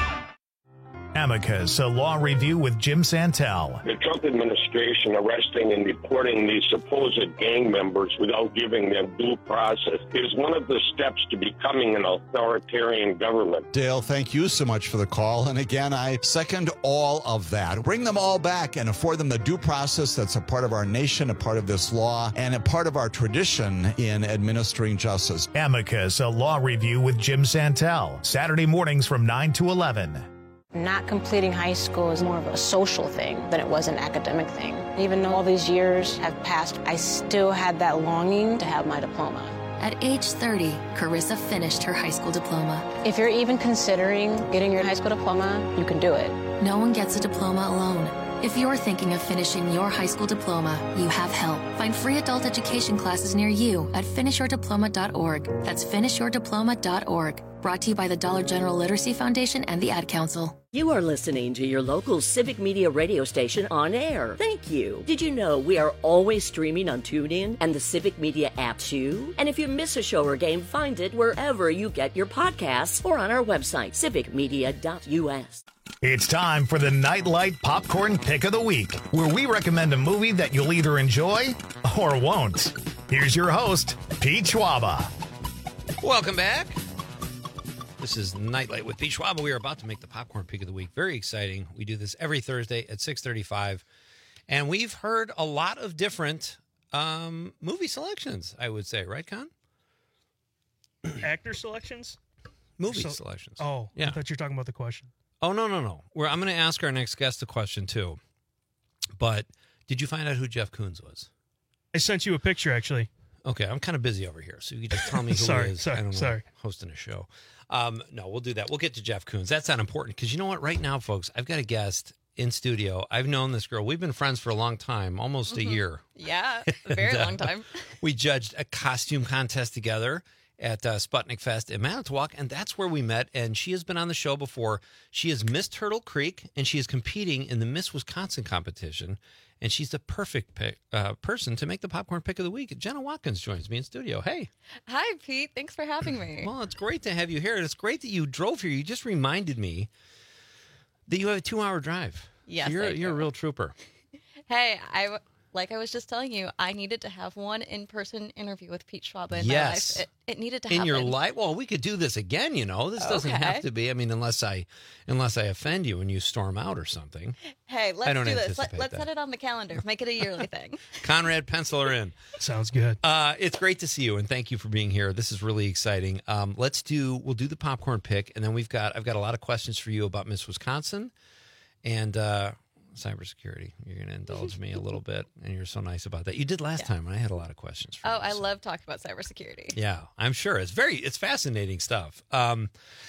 Amicus, a law review with Jim Santel. The Trump administration arresting and deporting these supposed gang members without giving them due process is one of the steps to becoming an authoritarian government. Dale, thank you so much for the call. And again, I second all of that. Bring them all back and afford them the due process that's a part of our nation, a part of this law, and a part of our tradition in administering justice. Amicus, a law review with Jim Santel. Saturday mornings from nine to eleven. Not completing high school is more of a social thing than it was an academic thing. Even though all these years have passed, I still had that longing to have my diploma. At age thirty, Carissa finished her high school diploma. If you're even considering getting your high school diploma, you can do it. No one gets a diploma alone. If you're thinking of finishing your high school diploma, you have help. Find free adult education classes near you at finish your diploma dot org. That's finish your diploma dot org. Brought to you by the Dollar General Literacy Foundation and the Ad Council. You are listening to your local Civic Media radio station on air. Thank you. Did you know we are always streaming on TuneIn and the Civic Media app too? And if you miss a show or game, find it wherever you get your podcasts or on our website, civic media dot u s. It's time for the Nightlight Popcorn Pick of the Week, where we recommend a movie that you'll either enjoy or won't. Here's your host, Pete Schwaba. Welcome back. This is Nightlight with Pete Schwab. We are about to make the Popcorn Pick of the Week. Very exciting. We do this every Thursday at six thirty-five. And we've heard a lot of different um, movie selections, I would say. Right, Con? Actor selections? Movie So- selections. Oh, Yeah. I thought you were talking about the question. Oh, no, no, no. We're, I'm going to ask our next guest a question, too. But did you find out who Jeff Koons was? I sent you a picture, actually. Okay, I'm kind of busy over here, so you can just tell me who Sorry, it is. sorry, I don't know, sorry. hosting a show. Um, no, we'll do that. We'll get to Jeff Koons. That's not important because you know what? Right now, folks, I've got a guest in studio. I've known this girl. We've been friends for a long time, almost Mhm. a year. Yeah, a very And, uh, long time. We judged a costume contest together at uh, Sputnik Fest in Manitowoc, and that's where we met. And she has been on the show before. She is Miss Turtle Creek, and she is competing in the Miss Wisconsin competition. And she's the perfect pick, uh, person to make the Popcorn Pick of the Week. Jenna Watkins joins me in studio. Hey. Hi, Pete. Thanks for having me. Well, it's great to have you here. And it's great that you drove here. You just reminded me that you have a two-hour drive. Yes, So you're, I you're a do. real trooper. Hey, I w- like I was just telling you, I needed to have one in-person interview with Pete Schwab in Yes. my life. It, it needed to In happen. your life? Well, we could do this again, you know. This doesn't Okay. have to be. I mean, unless I unless I offend you and you storm out or something. Hey, let's I don't do this. Let, anticipate let's that. set it on the calendar. Make it a yearly thing. Conrad, pencil her in. Sounds good. Uh, it's great to see you, and thank you for being here. This is really exciting. Um, let's do. We'll do the popcorn pick, and then we've got. I've got a lot of questions for you about Miss Wisconsin, and uh, cybersecurity. You're going to indulge me a little bit, and you're so nice about that. You did last time, and I had a lot of questions for Oh, you. I love talking about cybersecurity. Yeah, I'm sure it's very. It's fascinating stuff. Um,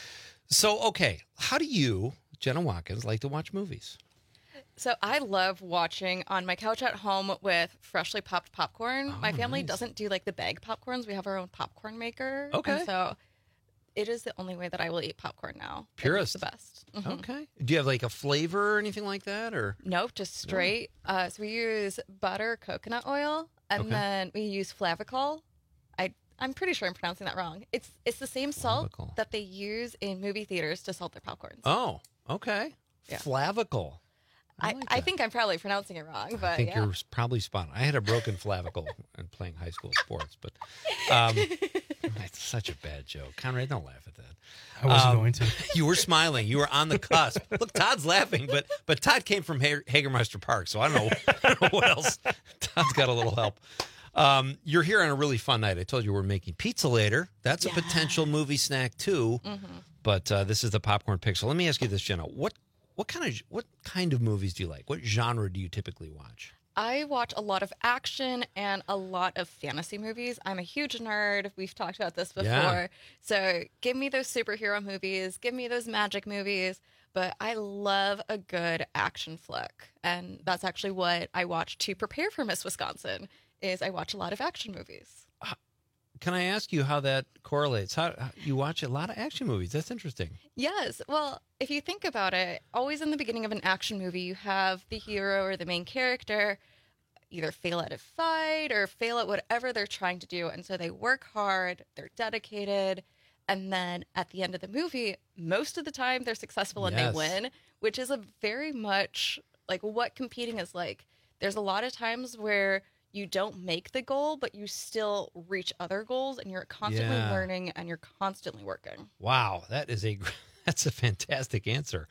so okay, how do you, Jenna Watkins, like to watch movies? So I love watching on my couch at home with freshly popped popcorn. my family nice. doesn't do like the bag popcorns. We have our own popcorn maker. Okay. And so it is the only way that I will eat popcorn now. It is Purist. the best. Mhm. Okay. Do you have like a flavor or anything like that, or? Nope, just straight. Uh, so we use butter, coconut oil, and Okay. then we use Flavicol. I I'm pretty sure I'm pronouncing that wrong. It's it's the same salt that they use in movie theaters to salt their popcorns. Oh, okay. Yeah. Flavicle. I, I, think I'm probably pronouncing it wrong, but I think yeah. you're probably spot on. I had a broken clavicle in playing high school sports, but um, it's such a bad joke. Conrad, don't laugh at that. I wasn't Um, going to. You were smiling. You were on the cusp. Look, Todd's laughing, but but Todd came from Ha- Hagermeister Park, so I don't know, I don't know what else. Todd's got a little help. Um, you're here on a really fun night. I told you we're making pizza later. That's a potential movie snack too. Mm-hmm. But uh, this is the popcorn pick. So let me ask you this, Jenna. What what kind of what kind of movies do you like? What genre do you typically watch? I watch a lot of action and a lot of fantasy movies. I'm a huge nerd. We've talked about this before. Yeah. So give me those superhero movies, give me those magic movies. But I love a good action flick. And that's actually what I watch to prepare for Miss Wisconsin is I watch a lot of action movies. Can I ask you how that correlates? How, how you watch a lot of action movies? That's interesting. Yes. Well, if you think about it, always in the beginning of an action movie, you have the hero or the main character either fail at a fight or fail at whatever they're trying to do. And so they work hard, they're dedicated. And then at the end of the movie, most of the time they're successful and Yes. they win, which is a very much like what competing is like. There's a lot of times where you don't make the goal, but you still reach other goals and you're constantly Yeah. learning and you're constantly working. Wow, that is a that's a fantastic answer.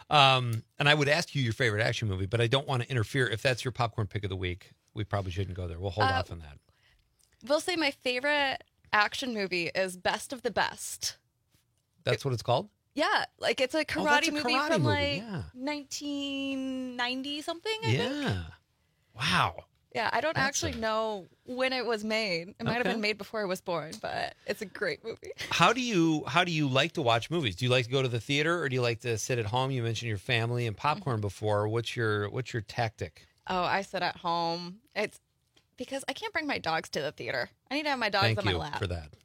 Um, and I would ask you your favorite action movie, but I don't want to interfere. If that's your popcorn pick of the week, we probably shouldn't go there. We'll hold Uh, off on that. We'll say my favorite action movie is Best of the Best. That's what it's called? Yeah, like it's a Oh, karate that's a movie karate from movie, like yeah. nineteen ninety something. I think. Yeah. Wow. Yeah, I don't That's actually a- know when it was made. It might have Okay. been made before I was born, but it's a great movie. How do you how do you like to watch movies? Do you like to go to the theater or do you like to sit at home? You mentioned your family and popcorn before. What's your what's your tactic? Oh, I sit at home. It's because I can't bring my dogs to the theater. I need to have my dogs Thank on my you lap. for that.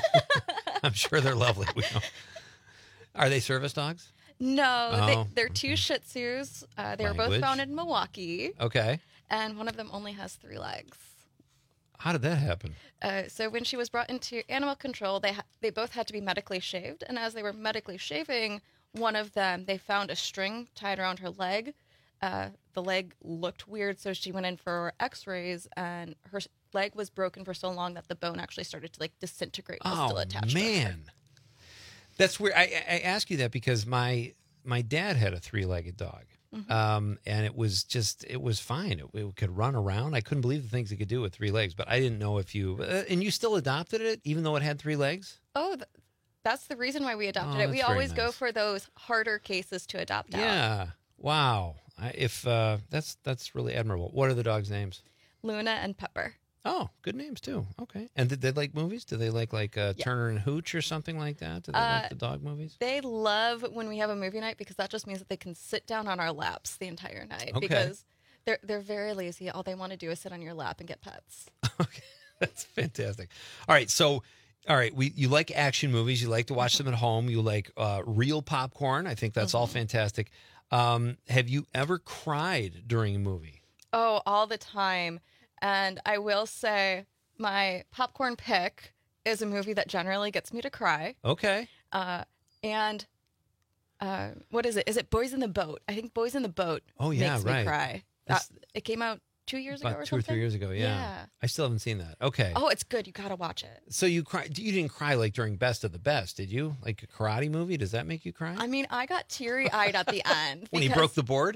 I'm sure they're lovely. We know. Are they service dogs? No, Oh, they, they're two Shih Tzus. Uh, they were both Language. found in Milwaukee, Okay. and one of them only has three legs. How did that happen? Uh, so when she was brought into animal control, they ha- they both had to be medically shaved, and as they were medically shaving one of them, they found a string tied around her leg. Uh, the leg looked weird, so she went in for X-rays, and her s- leg was broken for so long that the bone actually started to like disintegrate. While still Oh attached to her. man, that's weird. I, I ask you that because my my dad had a three legged dog, Mhm. um, and it was just it was fine. It, it could run around. I couldn't believe the things it could do with three legs. But I didn't know if you uh, and you still adopted it even though it had three legs. Oh, th- that's the reason why we adopted Oh, it. We that's very always go nice. for those harder cases to adopt out. Yeah. Wow. I, if uh, that's that's really admirable. What are the dogs' names? Luna and Pepper. Oh, good names too. Okay. And did they like movies? Do they like like uh, Yeah. Turner and Hooch or something like that? Do they Uh, like the dog movies? They love when we have a movie night because that just means that they can sit down on our laps the entire night Okay. because they're they're very lazy. All they want to do is sit on your lap and get pets. That's fantastic. All right, so all right, we you like action movies, you like to watch them at home, you like uh, real popcorn. I think that's all fantastic. Um, have you ever cried during a movie? Oh, all the time. And I will say my popcorn pick is a movie that generally gets me to cry. Okay. Uh, and uh, what is it? Is it Boys in the Boat? I think Boys in the Boat Oh, yeah, makes right. me cry. Uh, That's- it came out two years ago About or two or something? three years ago, yeah. Yeah. I still haven't seen that. Okay. Oh, it's good. You got to watch it. So you cry you didn't cry like during Best of the Best, did you? Like a karate movie, does that make you cry? I mean, I got teary-eyed at the end. when he because- broke the board?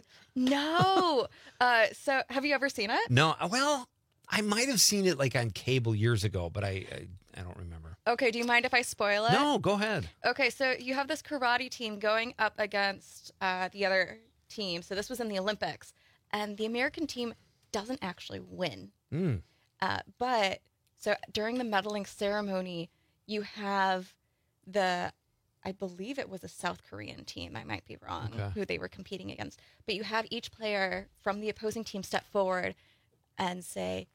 No. Uh, so have you ever seen it? No. Well, I might have seen it like on cable years ago, but I I, I don't remember. Okay, do you mind if I spoil it? No, go ahead. Okay, so you have this karate team going up against uh, the other team. So this was in the Olympics, and the American team doesn't actually win. Mm. Uh, but so during the medaling ceremony, you have the, I believe it was a South Korean team. I might be wrong Okay. who they were competing against. But you have each player from the opposing team step forward and say,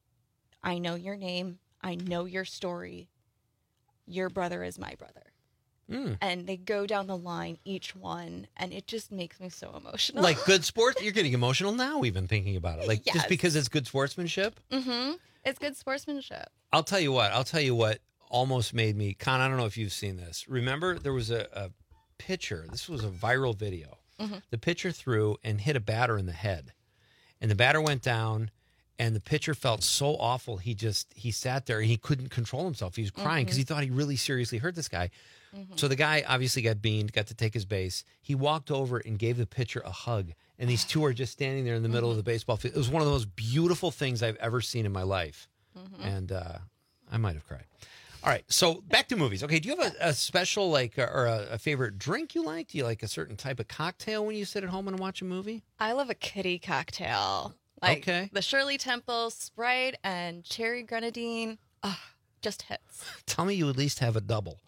I know your name. I know your story. Your brother is my brother. Mm. And they go down the line, each one, and it just makes me so emotional. Like good sports, you're getting emotional now even thinking about it. Like Yes. just because it's good sportsmanship. Mm-hmm. It's good sportsmanship. I'll tell you what. I'll tell you what almost made me. Con, I don't know if you've seen this. Remember, there was a, a pitcher. This was a viral video. Mhm. The pitcher threw and hit a batter in the head, and the batter went down. And the pitcher felt so awful. He just he sat there and he couldn't control himself. He was crying because Mhm. he thought he really seriously hurt this guy. Mhm. So the guy obviously got beaned, got to take his base. He walked over and gave the pitcher a hug. And these two are just standing there in the middle of the baseball field. It was one of the most beautiful things I've ever seen in my life. Mhm. And uh, I might have cried. All right, so back to movies. Okay, do you have a, a special like uh, or a, a favorite drink you like? Do you like a certain type of cocktail when you sit at home and watch a movie? I love a kitty cocktail. Like Okay. the Shirley Temple Sprite and cherry grenadine. Oh, just hits. Tell me you at least have a double.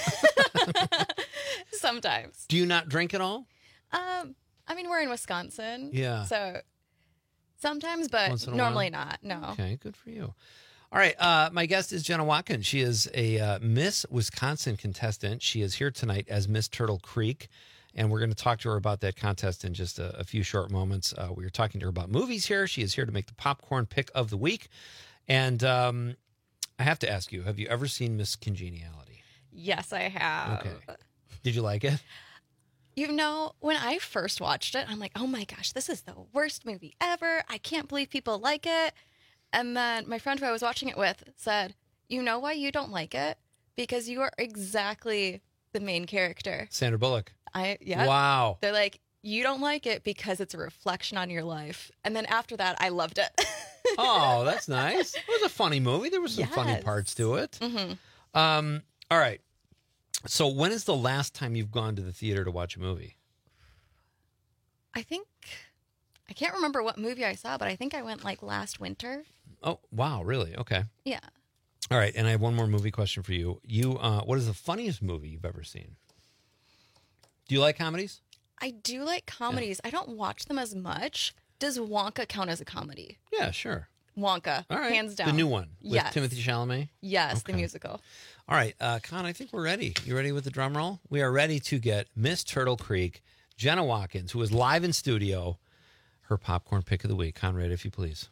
Sometimes. Do you not drink at all? Um, I mean, we're in Wisconsin. Yeah. So sometimes, but Once in a normally while? not. No. Okay, good for you. All right, uh, my guest is Jenna Watkins. She is a uh, Miss Wisconsin contestant. She is here tonight as Miss Turtle Creek, and we're going to talk to her about that contest in just a, a few short moments. Uh, we were talking to her about movies here. She is here to make the popcorn pick of the week. And um, I have to ask you, have you ever seen Miss Congeniality? Yes, I have. Okay. Did you like it? You know, when I first watched it, I'm like, oh my gosh, this is the worst movie ever. I can't believe people like it. And then my friend who I was watching it with said, you know why you don't like it? Because you are exactly the main character. Sandra Bullock. I yeah. Wow. They're like, you don't like it because it's a reflection on your life. And then after that, I loved it. Oh, that's nice. It was a funny movie. There were some funny Yes. parts to it. Mm-hmm. Um, all right. So when is the last time you've gone to the theater to watch a movie? I think I can't remember what movie I saw, but I think I went like last winter. Oh, wow, really? Okay. Yeah. All right, and I have one more movie question for you. You, uh, what is the funniest movie you've ever seen? Do you like comedies? I do like comedies. I don't watch them as much. Does Wonka count as a comedy? Yeah, sure. Wonka, All right. hands down. The new one with Yes. Timothy Chalamet? Yes, the Okay. musical. All right, uh, Con, I think we're ready. You ready with the drum roll? We are ready to get Miss Turtle Creek, Jenna Watkins, who is live in studio, her popcorn pick of the week. Conrad, if you please.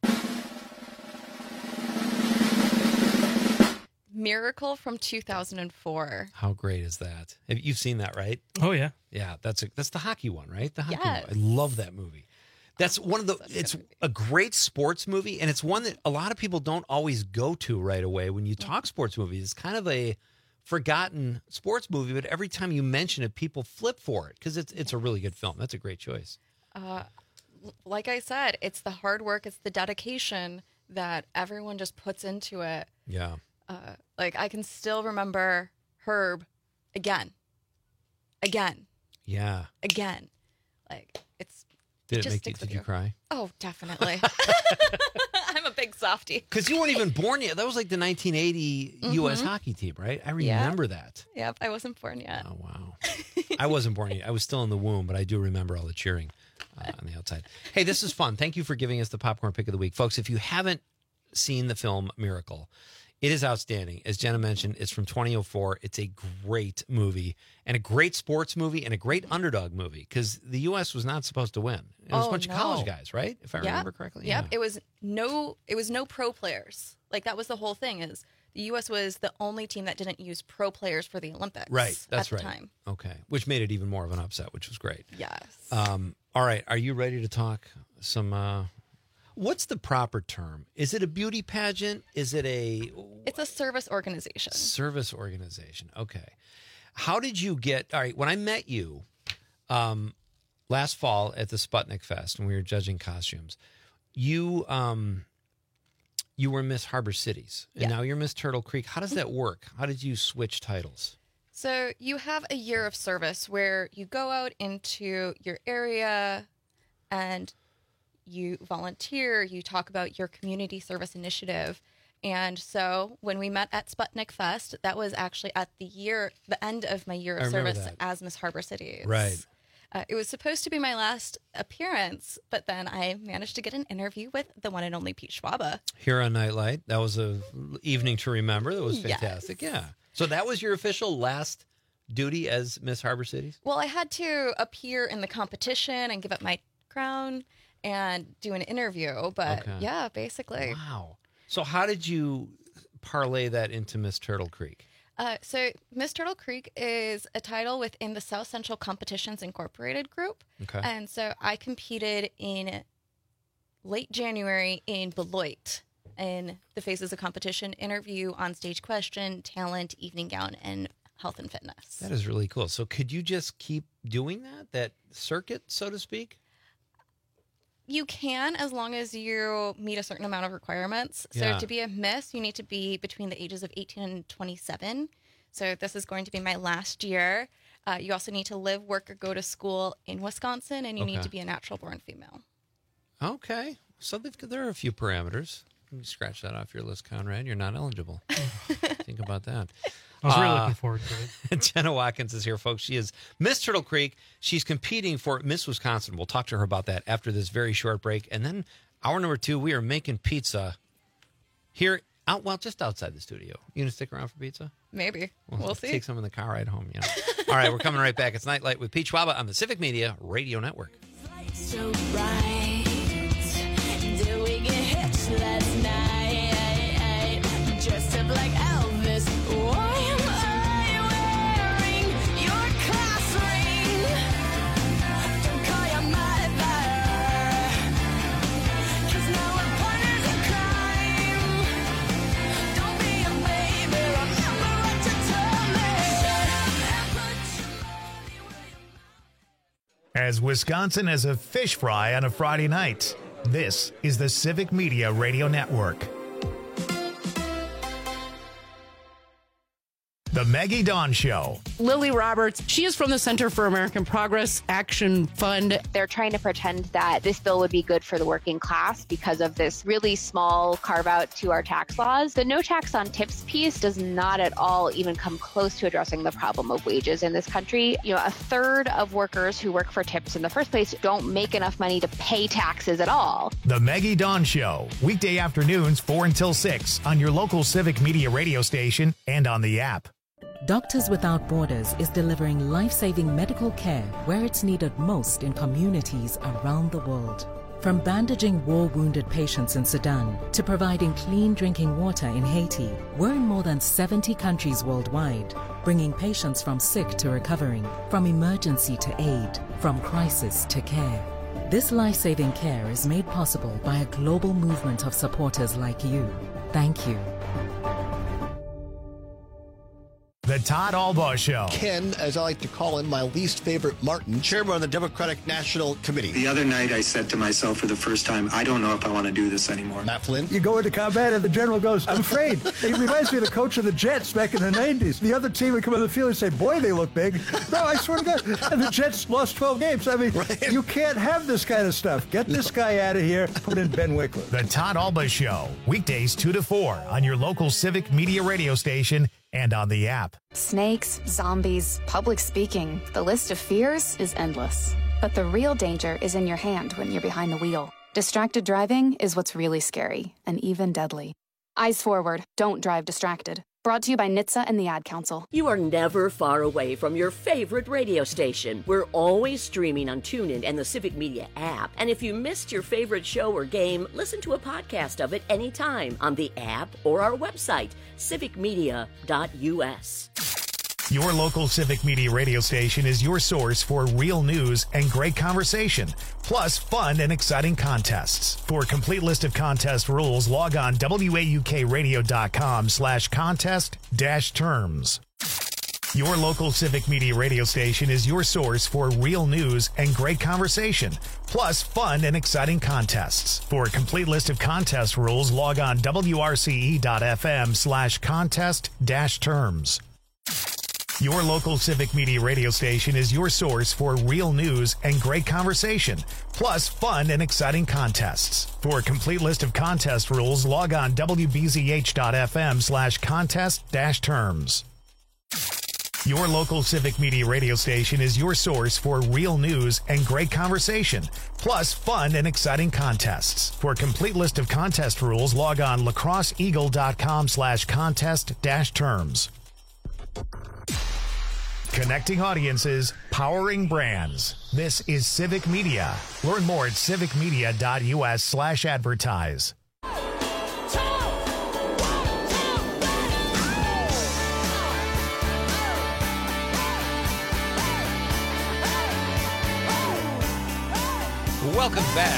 Miracle from two thousand four. How great is that? Have- You've seen that, right? Oh, yeah. Yeah, that's a, that's the hockey one, right? The hockey Yes. one. I love that movie. That's one of the, it's a great sports movie, and it's one that a lot of people don't always go to right away when you talk sports movies. It's kind of a forgotten sports movie, but every time you mention it, people flip for it because it's, it's a really good film. That's a great choice. Uh, l- like I said, it's the hard work, it's the dedication that everyone just puts into it. Yeah. Uh, like I can still remember Herb again, again, Yeah. again. Like it's. Did it just make you, sticks with did you cry? Oh, definitely. I'm a big softie. Because you weren't even born yet. That was like the nineteen eighty U S Mhm. hockey team, right? I Yeah. remember that. Yep, I wasn't born yet. Oh, wow. I wasn't born yet. I was still in the womb, but I do remember all the cheering uh, on the outside. Hey, this is fun. Thank you for giving us the popcorn pick of the week. Folks, if you haven't seen the film Miracle, it is outstanding. As Jenna mentioned, it's from twenty oh four. It's a great movie and a great sports movie and a great underdog movie because the U S was not supposed to win. It was Oh, a bunch no. of college guys, right? If I Yep. remember correctly. Yep. It was no it was no pro players. Like that was the whole thing is the U S was the only team that didn't use pro players for the Olympics. Right. That's at the right. time. Okay. Which made it even more of an upset, which was great. Yes. Um, all right. Are you ready to talk some uh what's the proper term? Is it a beauty pageant? Is it a It's a service organization. service organization? Okay. How did you get all right, when I met you um last fall at the Sputnik Fest when we were judging costumes, you um you were Miss Harbor Cities and Yeah. now you're Miss Turtle Creek. How does that work? How did you switch titles? So you have a year of service where you go out into your area and you volunteer, you talk about your community service initiative. And so when we met at Sputnik Fest, that was actually at the year, the end of my year I of remember service that. as Miss Harbor Cities. Right. Uh, it was supposed to be my last appearance, but then I managed to get an interview with the one and only Pete Schwaba. Here on Nightlight. That was a evening to remember. That was Yes. fantastic. Yeah. So that was your official last duty as Miss Harbor Cities? Well, I had to appear in the competition and give up my crown and do an interview, but Okay. yeah, basically. Wow. So how did you parlay that into Miss Turtle Creek? Uh, so Miss Turtle Creek is a title within the South Central Competitions Incorporated group. Okay. And so I competed in late January in Beloit in the phases of competition, interview, on-stage question, talent, evening gown, and health and fitness. That is really cool. So could you just keep doing that, that circuit, so to speak? You can, as long as you meet a certain amount of requirements. So Yeah. to be a miss, you need to be between the ages of eighteen and twenty-seven. So this is going to be my last year. Uh, you also need to live, work, or go to school in Wisconsin, and you need Okay. to be a natural-born female. Okay. So they've, there are a few parameters. Let me scratch that off your list, Conrad. You're not eligible. Think about that. I was really Uh, looking forward to it. Jenna Watkins is here, folks. She is Miss Turtle Creek. She's competing for Miss Wisconsin. We'll talk to her about that after this very short break. And then hour number two, we are making pizza here out, well, just outside the studio. You going to stick around for pizza? Maybe. We'll see. Take some in the car ride home, you know. All right, we're coming right back. It's Nightlight with Pete Schwaba on the Civic Media Radio Network. So bright, did we get hitched last night? Dressed up like Elvis. Why am I wearing your class ring? Don't call your mother, 'cause now we're partners in crime. Don't be a baby, remember what you told me. As Wisconsin as a fish fry on a Friday night, this is the Civic Media Radio Network. The Maggie Dawn Show. Lily Roberts, she is from the Center for American Progress Action Fund. They're trying to pretend that this bill would be good for the working class because of this really small carve out to our tax laws. The no tax on tips piece does not at all even come close to addressing the problem of wages in this country. You know, a third of workers who work for tips in the first place don't make enough money to pay taxes at all. The Maggie Dawn Show. Weekday afternoons, four until six on your local Civic Media radio station and on the app. Doctors Without Borders is delivering life-saving medical care where it's needed most in communities around the world. From bandaging war-wounded patients in Sudan to providing clean drinking water in Haiti, we're in more than seventy countries worldwide, bringing patients from sick to recovering, from emergency to aid, from crisis to care. This life-saving care is made possible by a global movement of supporters like you. Thank you. The Todd Albaugh Show. Ken, as I like to call him, my least favorite Martin, chairman of the Democratic National Committee. The other night I said to myself for the first time, I don't know if I want to do this anymore. Matt Flynn. You go into combat and the general goes, I'm afraid. He reminds me of the coach of the Jets back in the nineties. The other team would come on the field and say, boy, they look big. No, I swear to God. And the Jets lost twelve games. I mean, right. You can't have this kind of stuff. Get this guy out of here. Put in Ben Wickler. The Todd Albaugh Show. Weekdays two to four on your local Civic Media radio station and on the app. Snakes, zombies, public speaking. The list of fears is endless. But the real danger is in your hand when you're behind the wheel. Distracted driving is what's really scary and even deadly. Eyes forward. Don't drive distracted. Brought to you by N H T S A and the Ad Council. You are never far away from your favorite radio station. We're always streaming on TuneIn and the Civic Media app. And if you missed your favorite show or game, listen to a podcast of it anytime on the app or our website, civic media dot u s. Your local Civic Media radio station is your source for real news and great conversation, plus fun and exciting contests. For a complete list of contest rules, log on W A U K radio dot com slash contest dash terms. Your local Civic Media radio station is your source for real news and great conversation, plus fun and exciting contests. For a complete list of contest rules, log on W R C E dot F M slash contest dash terms. Your local Civic Media radio station is your source for real news and great conversation, plus fun and exciting contests. For a complete list of contest rules, log on W B Z H dot F M slash contest dash terms. Your local Civic Media radio station is your source for real news and great conversation, plus fun and exciting contests. For a complete list of contest rules, log on lacrosse eagle dot com slash contest dash terms. Connecting audiences, powering brands. This is Civic Media. Learn more at civic media dot u s slash advertise. Welcome back.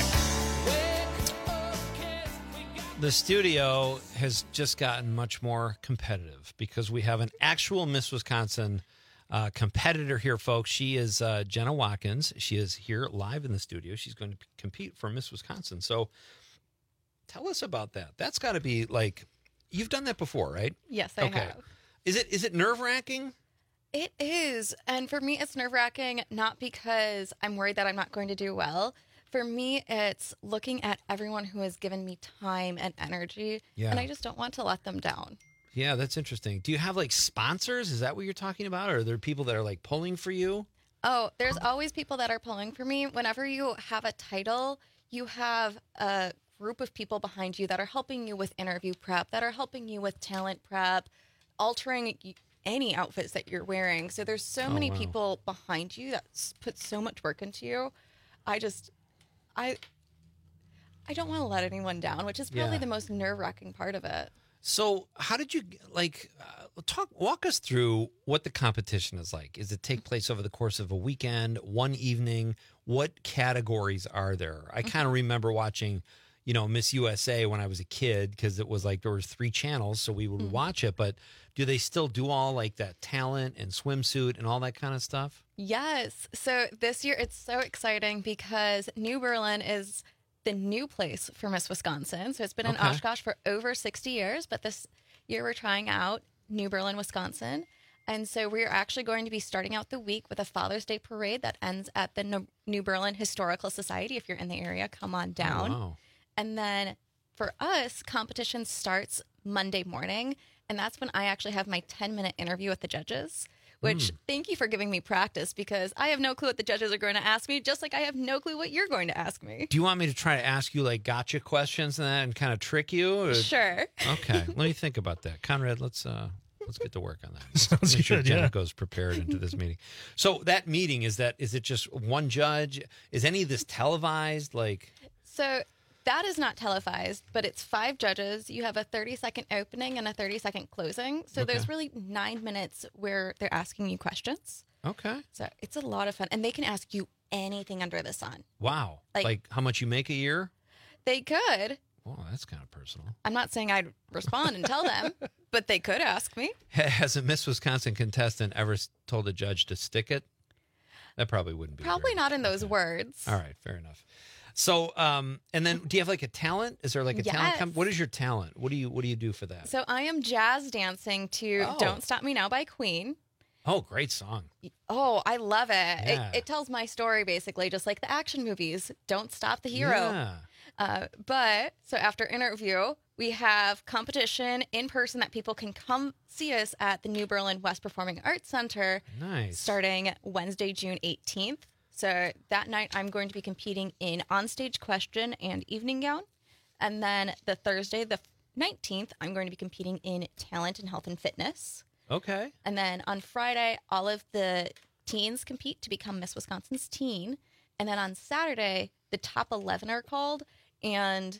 The studio has just gotten much more competitive because we have an actual Miss Wisconsin uh, competitor here, folks. She is uh, Jenna Watkins. She is here live in the studio. She's going to compete for Miss Wisconsin. So tell us about that. That's got to be like, you've done that before, right? Yes, I okay. have. Is it is it nerve-wracking? It is. And for me, it's nerve-wracking, not because I'm worried that I'm not going to do well. For me, it's looking at everyone who has given me time and energy, Yeah. and I just don't want to let them down. Yeah, that's interesting. Do you have like sponsors? Is that what you're talking about? Or are there people that are like pulling for you? Oh, there's always people that are pulling for me. Whenever you have a title, you have a group of people behind you that are helping you with interview prep, that are helping you with talent prep, altering any outfits that you're wearing. So there's so Oh, many wow. people behind you that s- put so much work into you. I just, I, I don't want to let anyone down, which is probably Yeah. the most nerve-wracking part of it. So how did you like uh, talk? Walk us through what the competition is like. Is it take place over the course of a weekend, one evening? What categories are there? I kind of remember watching, you know, Miss U S A when I was a kid because it was like there was three channels, so we would watch it. But do they still do all like that talent and swimsuit and all that kind of stuff? Yes. So this year it's so exciting because New Berlin is the new place for Miss Wisconsin. So it's been in Okay. Oshkosh for over sixty years, but this year we're trying out New Berlin, Wisconsin. And so we're actually going to be starting out the week with a Father's Day parade that ends at the No- New Berlin Historical Society. If you're in the area, come on down. Oh, wow. And then for us, competition starts Monday morning. And that's when I actually have my ten-minute interview with the judges, which Mm. thank you for giving me practice because I have no clue what the judges are going to ask me, just like I have no clue what you're going to ask me. Do you want me to try to ask you like gotcha questions and that and kind of trick you? Or- Sure. Okay, let me think about that. Conrad, let's uh let's get to work on that. Sounds Make sure good, Jenna yeah. goes prepared into this meeting. So that meeting, is that is it just one judge? Is any of this televised? Like So that is not televised, but it's five judges. You have a thirty-second opening and a thirty-second closing. So Okay. there's really nine minutes where they're asking you questions. Okay. So it's a lot of fun. And they can ask you anything under the sun. Wow. Like, Like- how much you make a year? They could. Oh, that's kind of personal. I'm not saying I'd respond and tell them, but they could ask me. Has a Miss Wisconsin contestant ever s- told a judge to stick it? That probably wouldn't be. Probably not in those words. All right, fair enough. So, um, and then do you have like a talent? Is there like a talent? Yes. Com- what is your talent? What do you What do you do for that? So I am jazz dancing to Oh. Don't Stop Me Now by Queen. Oh, great song. Oh, I love it. Yeah. It, it tells my story basically, just like the action movies. Don't stop the hero. Yeah. Uh, but so after interview, we have competition in person that people can come see us at the New Berlin West Performing Arts Center. Nice. Starting Wednesday, June eighteenth. So that night, I'm going to be competing in onstage question and evening gown. And then the Thursday, the nineteenth, I'm going to be competing in talent and health and fitness. Okay. And then on Friday, all of the teens compete to become Miss Wisconsin's teen. And then on Saturday, the top eleven are called, and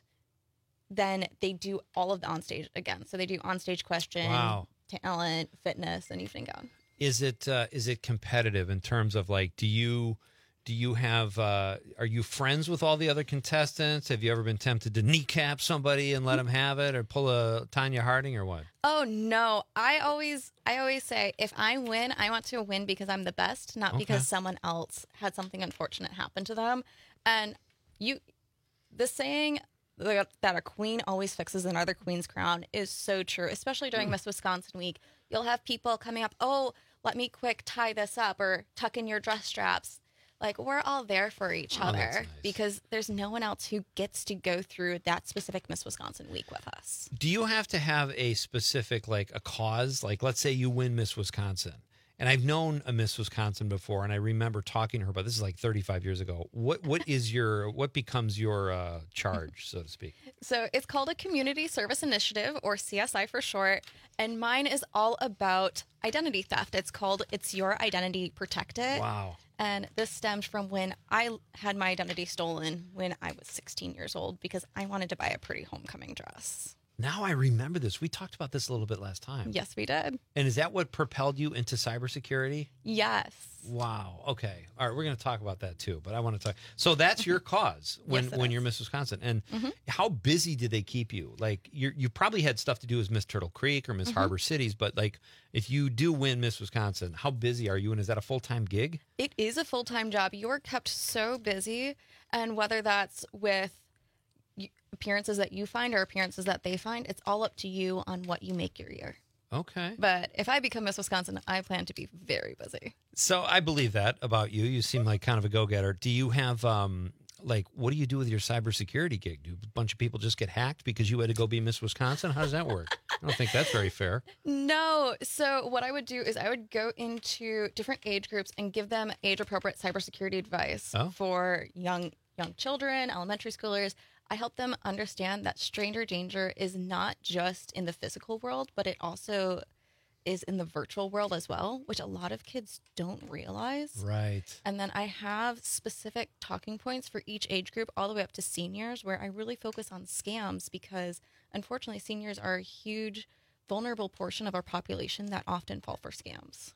then they do all of the onstage again. So they do onstage question, Wow. talent, fitness, and evening gown. Is it uh, is it competitive in terms of like do you do you have uh, are you friends with all the other contestants? Have you ever been tempted to kneecap somebody and let them have it, or pull a Tanya Harding, or what? Oh no, I always I always say if I win, I want to win because I'm the best, not Okay. because someone else had something unfortunate happen to them. And you the saying that that a queen always fixes another queen's crown is so true, especially during Miss Wisconsin week. You'll have people coming up, "Oh, let me quick tie this up or tuck in your dress straps." Like, we're all there for each Oh, other that's nice. because there's no one else who gets to go through that specific Miss Wisconsin week with us. Do you have to have a specific, like a cause? Like, let's say you win Miss Wisconsin. And I've known a Miss Wisconsin before, and I remember talking to her, but this is like thirty-five years ago. What What is your, what becomes your uh, charge, so to speak? So it's called a Community Service Initiative, or C S I for short. And mine is all about identity theft. It's called It's Your Identity Protect It. Wow. And this stemmed from when I had my identity stolen when I was sixteen years old because I wanted to buy a pretty homecoming dress. Now I remember this. We talked about this a little bit last time. Yes, we did. And is that what propelled you into cybersecurity? Yes. Wow. Okay. All right. We're going to talk about that too, but I want to talk. So that's your cause when, Yes, it when is. you're Miss Wisconsin. And Mhm. how busy did they keep you? Like you you probably had stuff to do as Miss Turtle Creek or Miss Mhm. Harbor Cities, but like if you do win Miss Wisconsin, how busy are you? And is that a full-time gig? It is a full-time job. You're kept so busy, and whether that's with y- appearances that you find or appearances that they find, it's all up to you on what you make your year. Okay. But if I become Miss Wisconsin, I plan to be very busy. So I believe that about you. You seem like kind of a go-getter. Do you have um like what do you do with your cybersecurity gig? Do a bunch of people just get hacked because you had to go be Miss Wisconsin? How does that work? I don't think that's very fair. No. So what I would do is I would go into different age groups and give them age-appropriate cybersecurity advice Oh. for young young children, elementary schoolers. I help them understand that stranger danger is not just in the physical world, but it also is in the virtual world as well, which a lot of kids don't realize. Right. And then I have specific talking points for each age group, all the way up to seniors, where I really focus on scams because, unfortunately, seniors are a huge, vulnerable portion of our population that often fall for scams.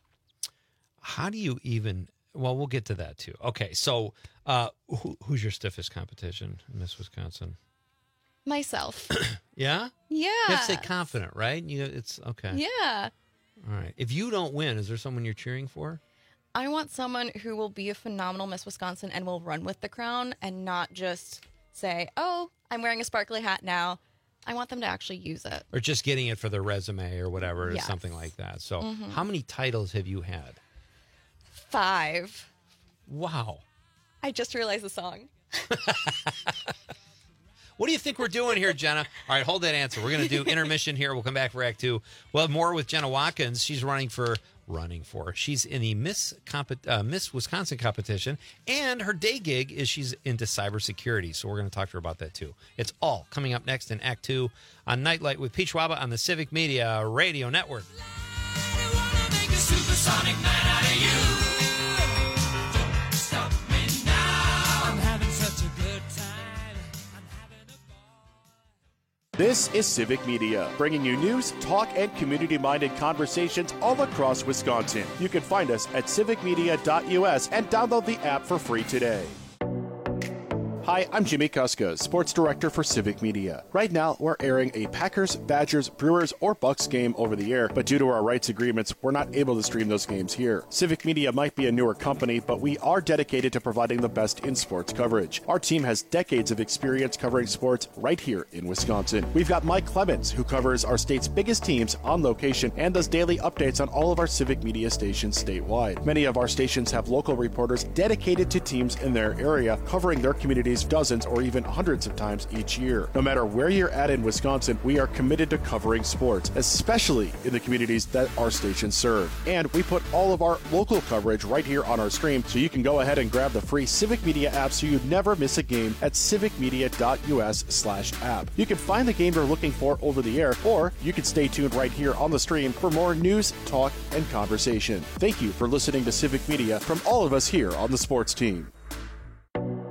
How do you even? Well, we'll get to that too. Okay, so uh, who, who's your stiffest competition, Miss Wisconsin? Myself. Yeah. Yeah. You have to stay confident, right? You, it's okay. Yeah. All right. If you don't win, is there someone you're cheering for? I want someone who will be a phenomenal Miss Wisconsin and will run with the crown and not just say, "Oh, I'm wearing a sparkly hat now. I want them to actually use it. Or just getting it for their resume or whatever, or Yes. something like that. So Mhm. how many titles have you had? Five. Wow. I just realized the song. What do you think we're doing here, Jenna? All right, hold that answer. We're going to do intermission here. We'll come back for Act Two. We'll have more with Jenna Watkins. She's running for, running for, she's in the Miss, Comp- uh, Miss Wisconsin competition, and her day gig is she's into cybersecurity. So we're going to talk to her about that too. It's all coming up next in Act Two on Nightlight with Pete Schwaba on the Civic Media Radio Network. Supersonic man out of you. Don't stop me now. I'm having such a good time. This is Civic Media, bringing you news, talk, and community-minded conversations all across Wisconsin. You can find us at civic media dot U S and download the app for free today. Hi, I'm Jimmy Kuska, Sports Director for Civic Media. Right now, we're airing a Packers, Badgers, Brewers, or Bucks game over the air, but due to our rights agreements, we're not able to stream those games here. Civic Media might be a newer company, but we are dedicated to providing the best in sports coverage. Our team has decades of experience covering sports right here in Wisconsin. We've got Mike Clemens, who covers our state's biggest teams on location and does daily updates on all of our Civic Media stations statewide. Many of our stations have local reporters dedicated to teams in their area, covering their communities dozens or even hundreds of times each year. No matter where you're at in Wisconsin, we are committed to covering sports, especially in the communities that our stations serve. And we put all of our local coverage right here on our stream, so you can go ahead and grab the free Civic Media app so you never miss a game at civic media dot U S slash app. You can find the game you're looking for over the air, or you can stay tuned right here on the stream for more news, talk, and conversation. Thank you for listening to Civic Media from all of us here on the sports team.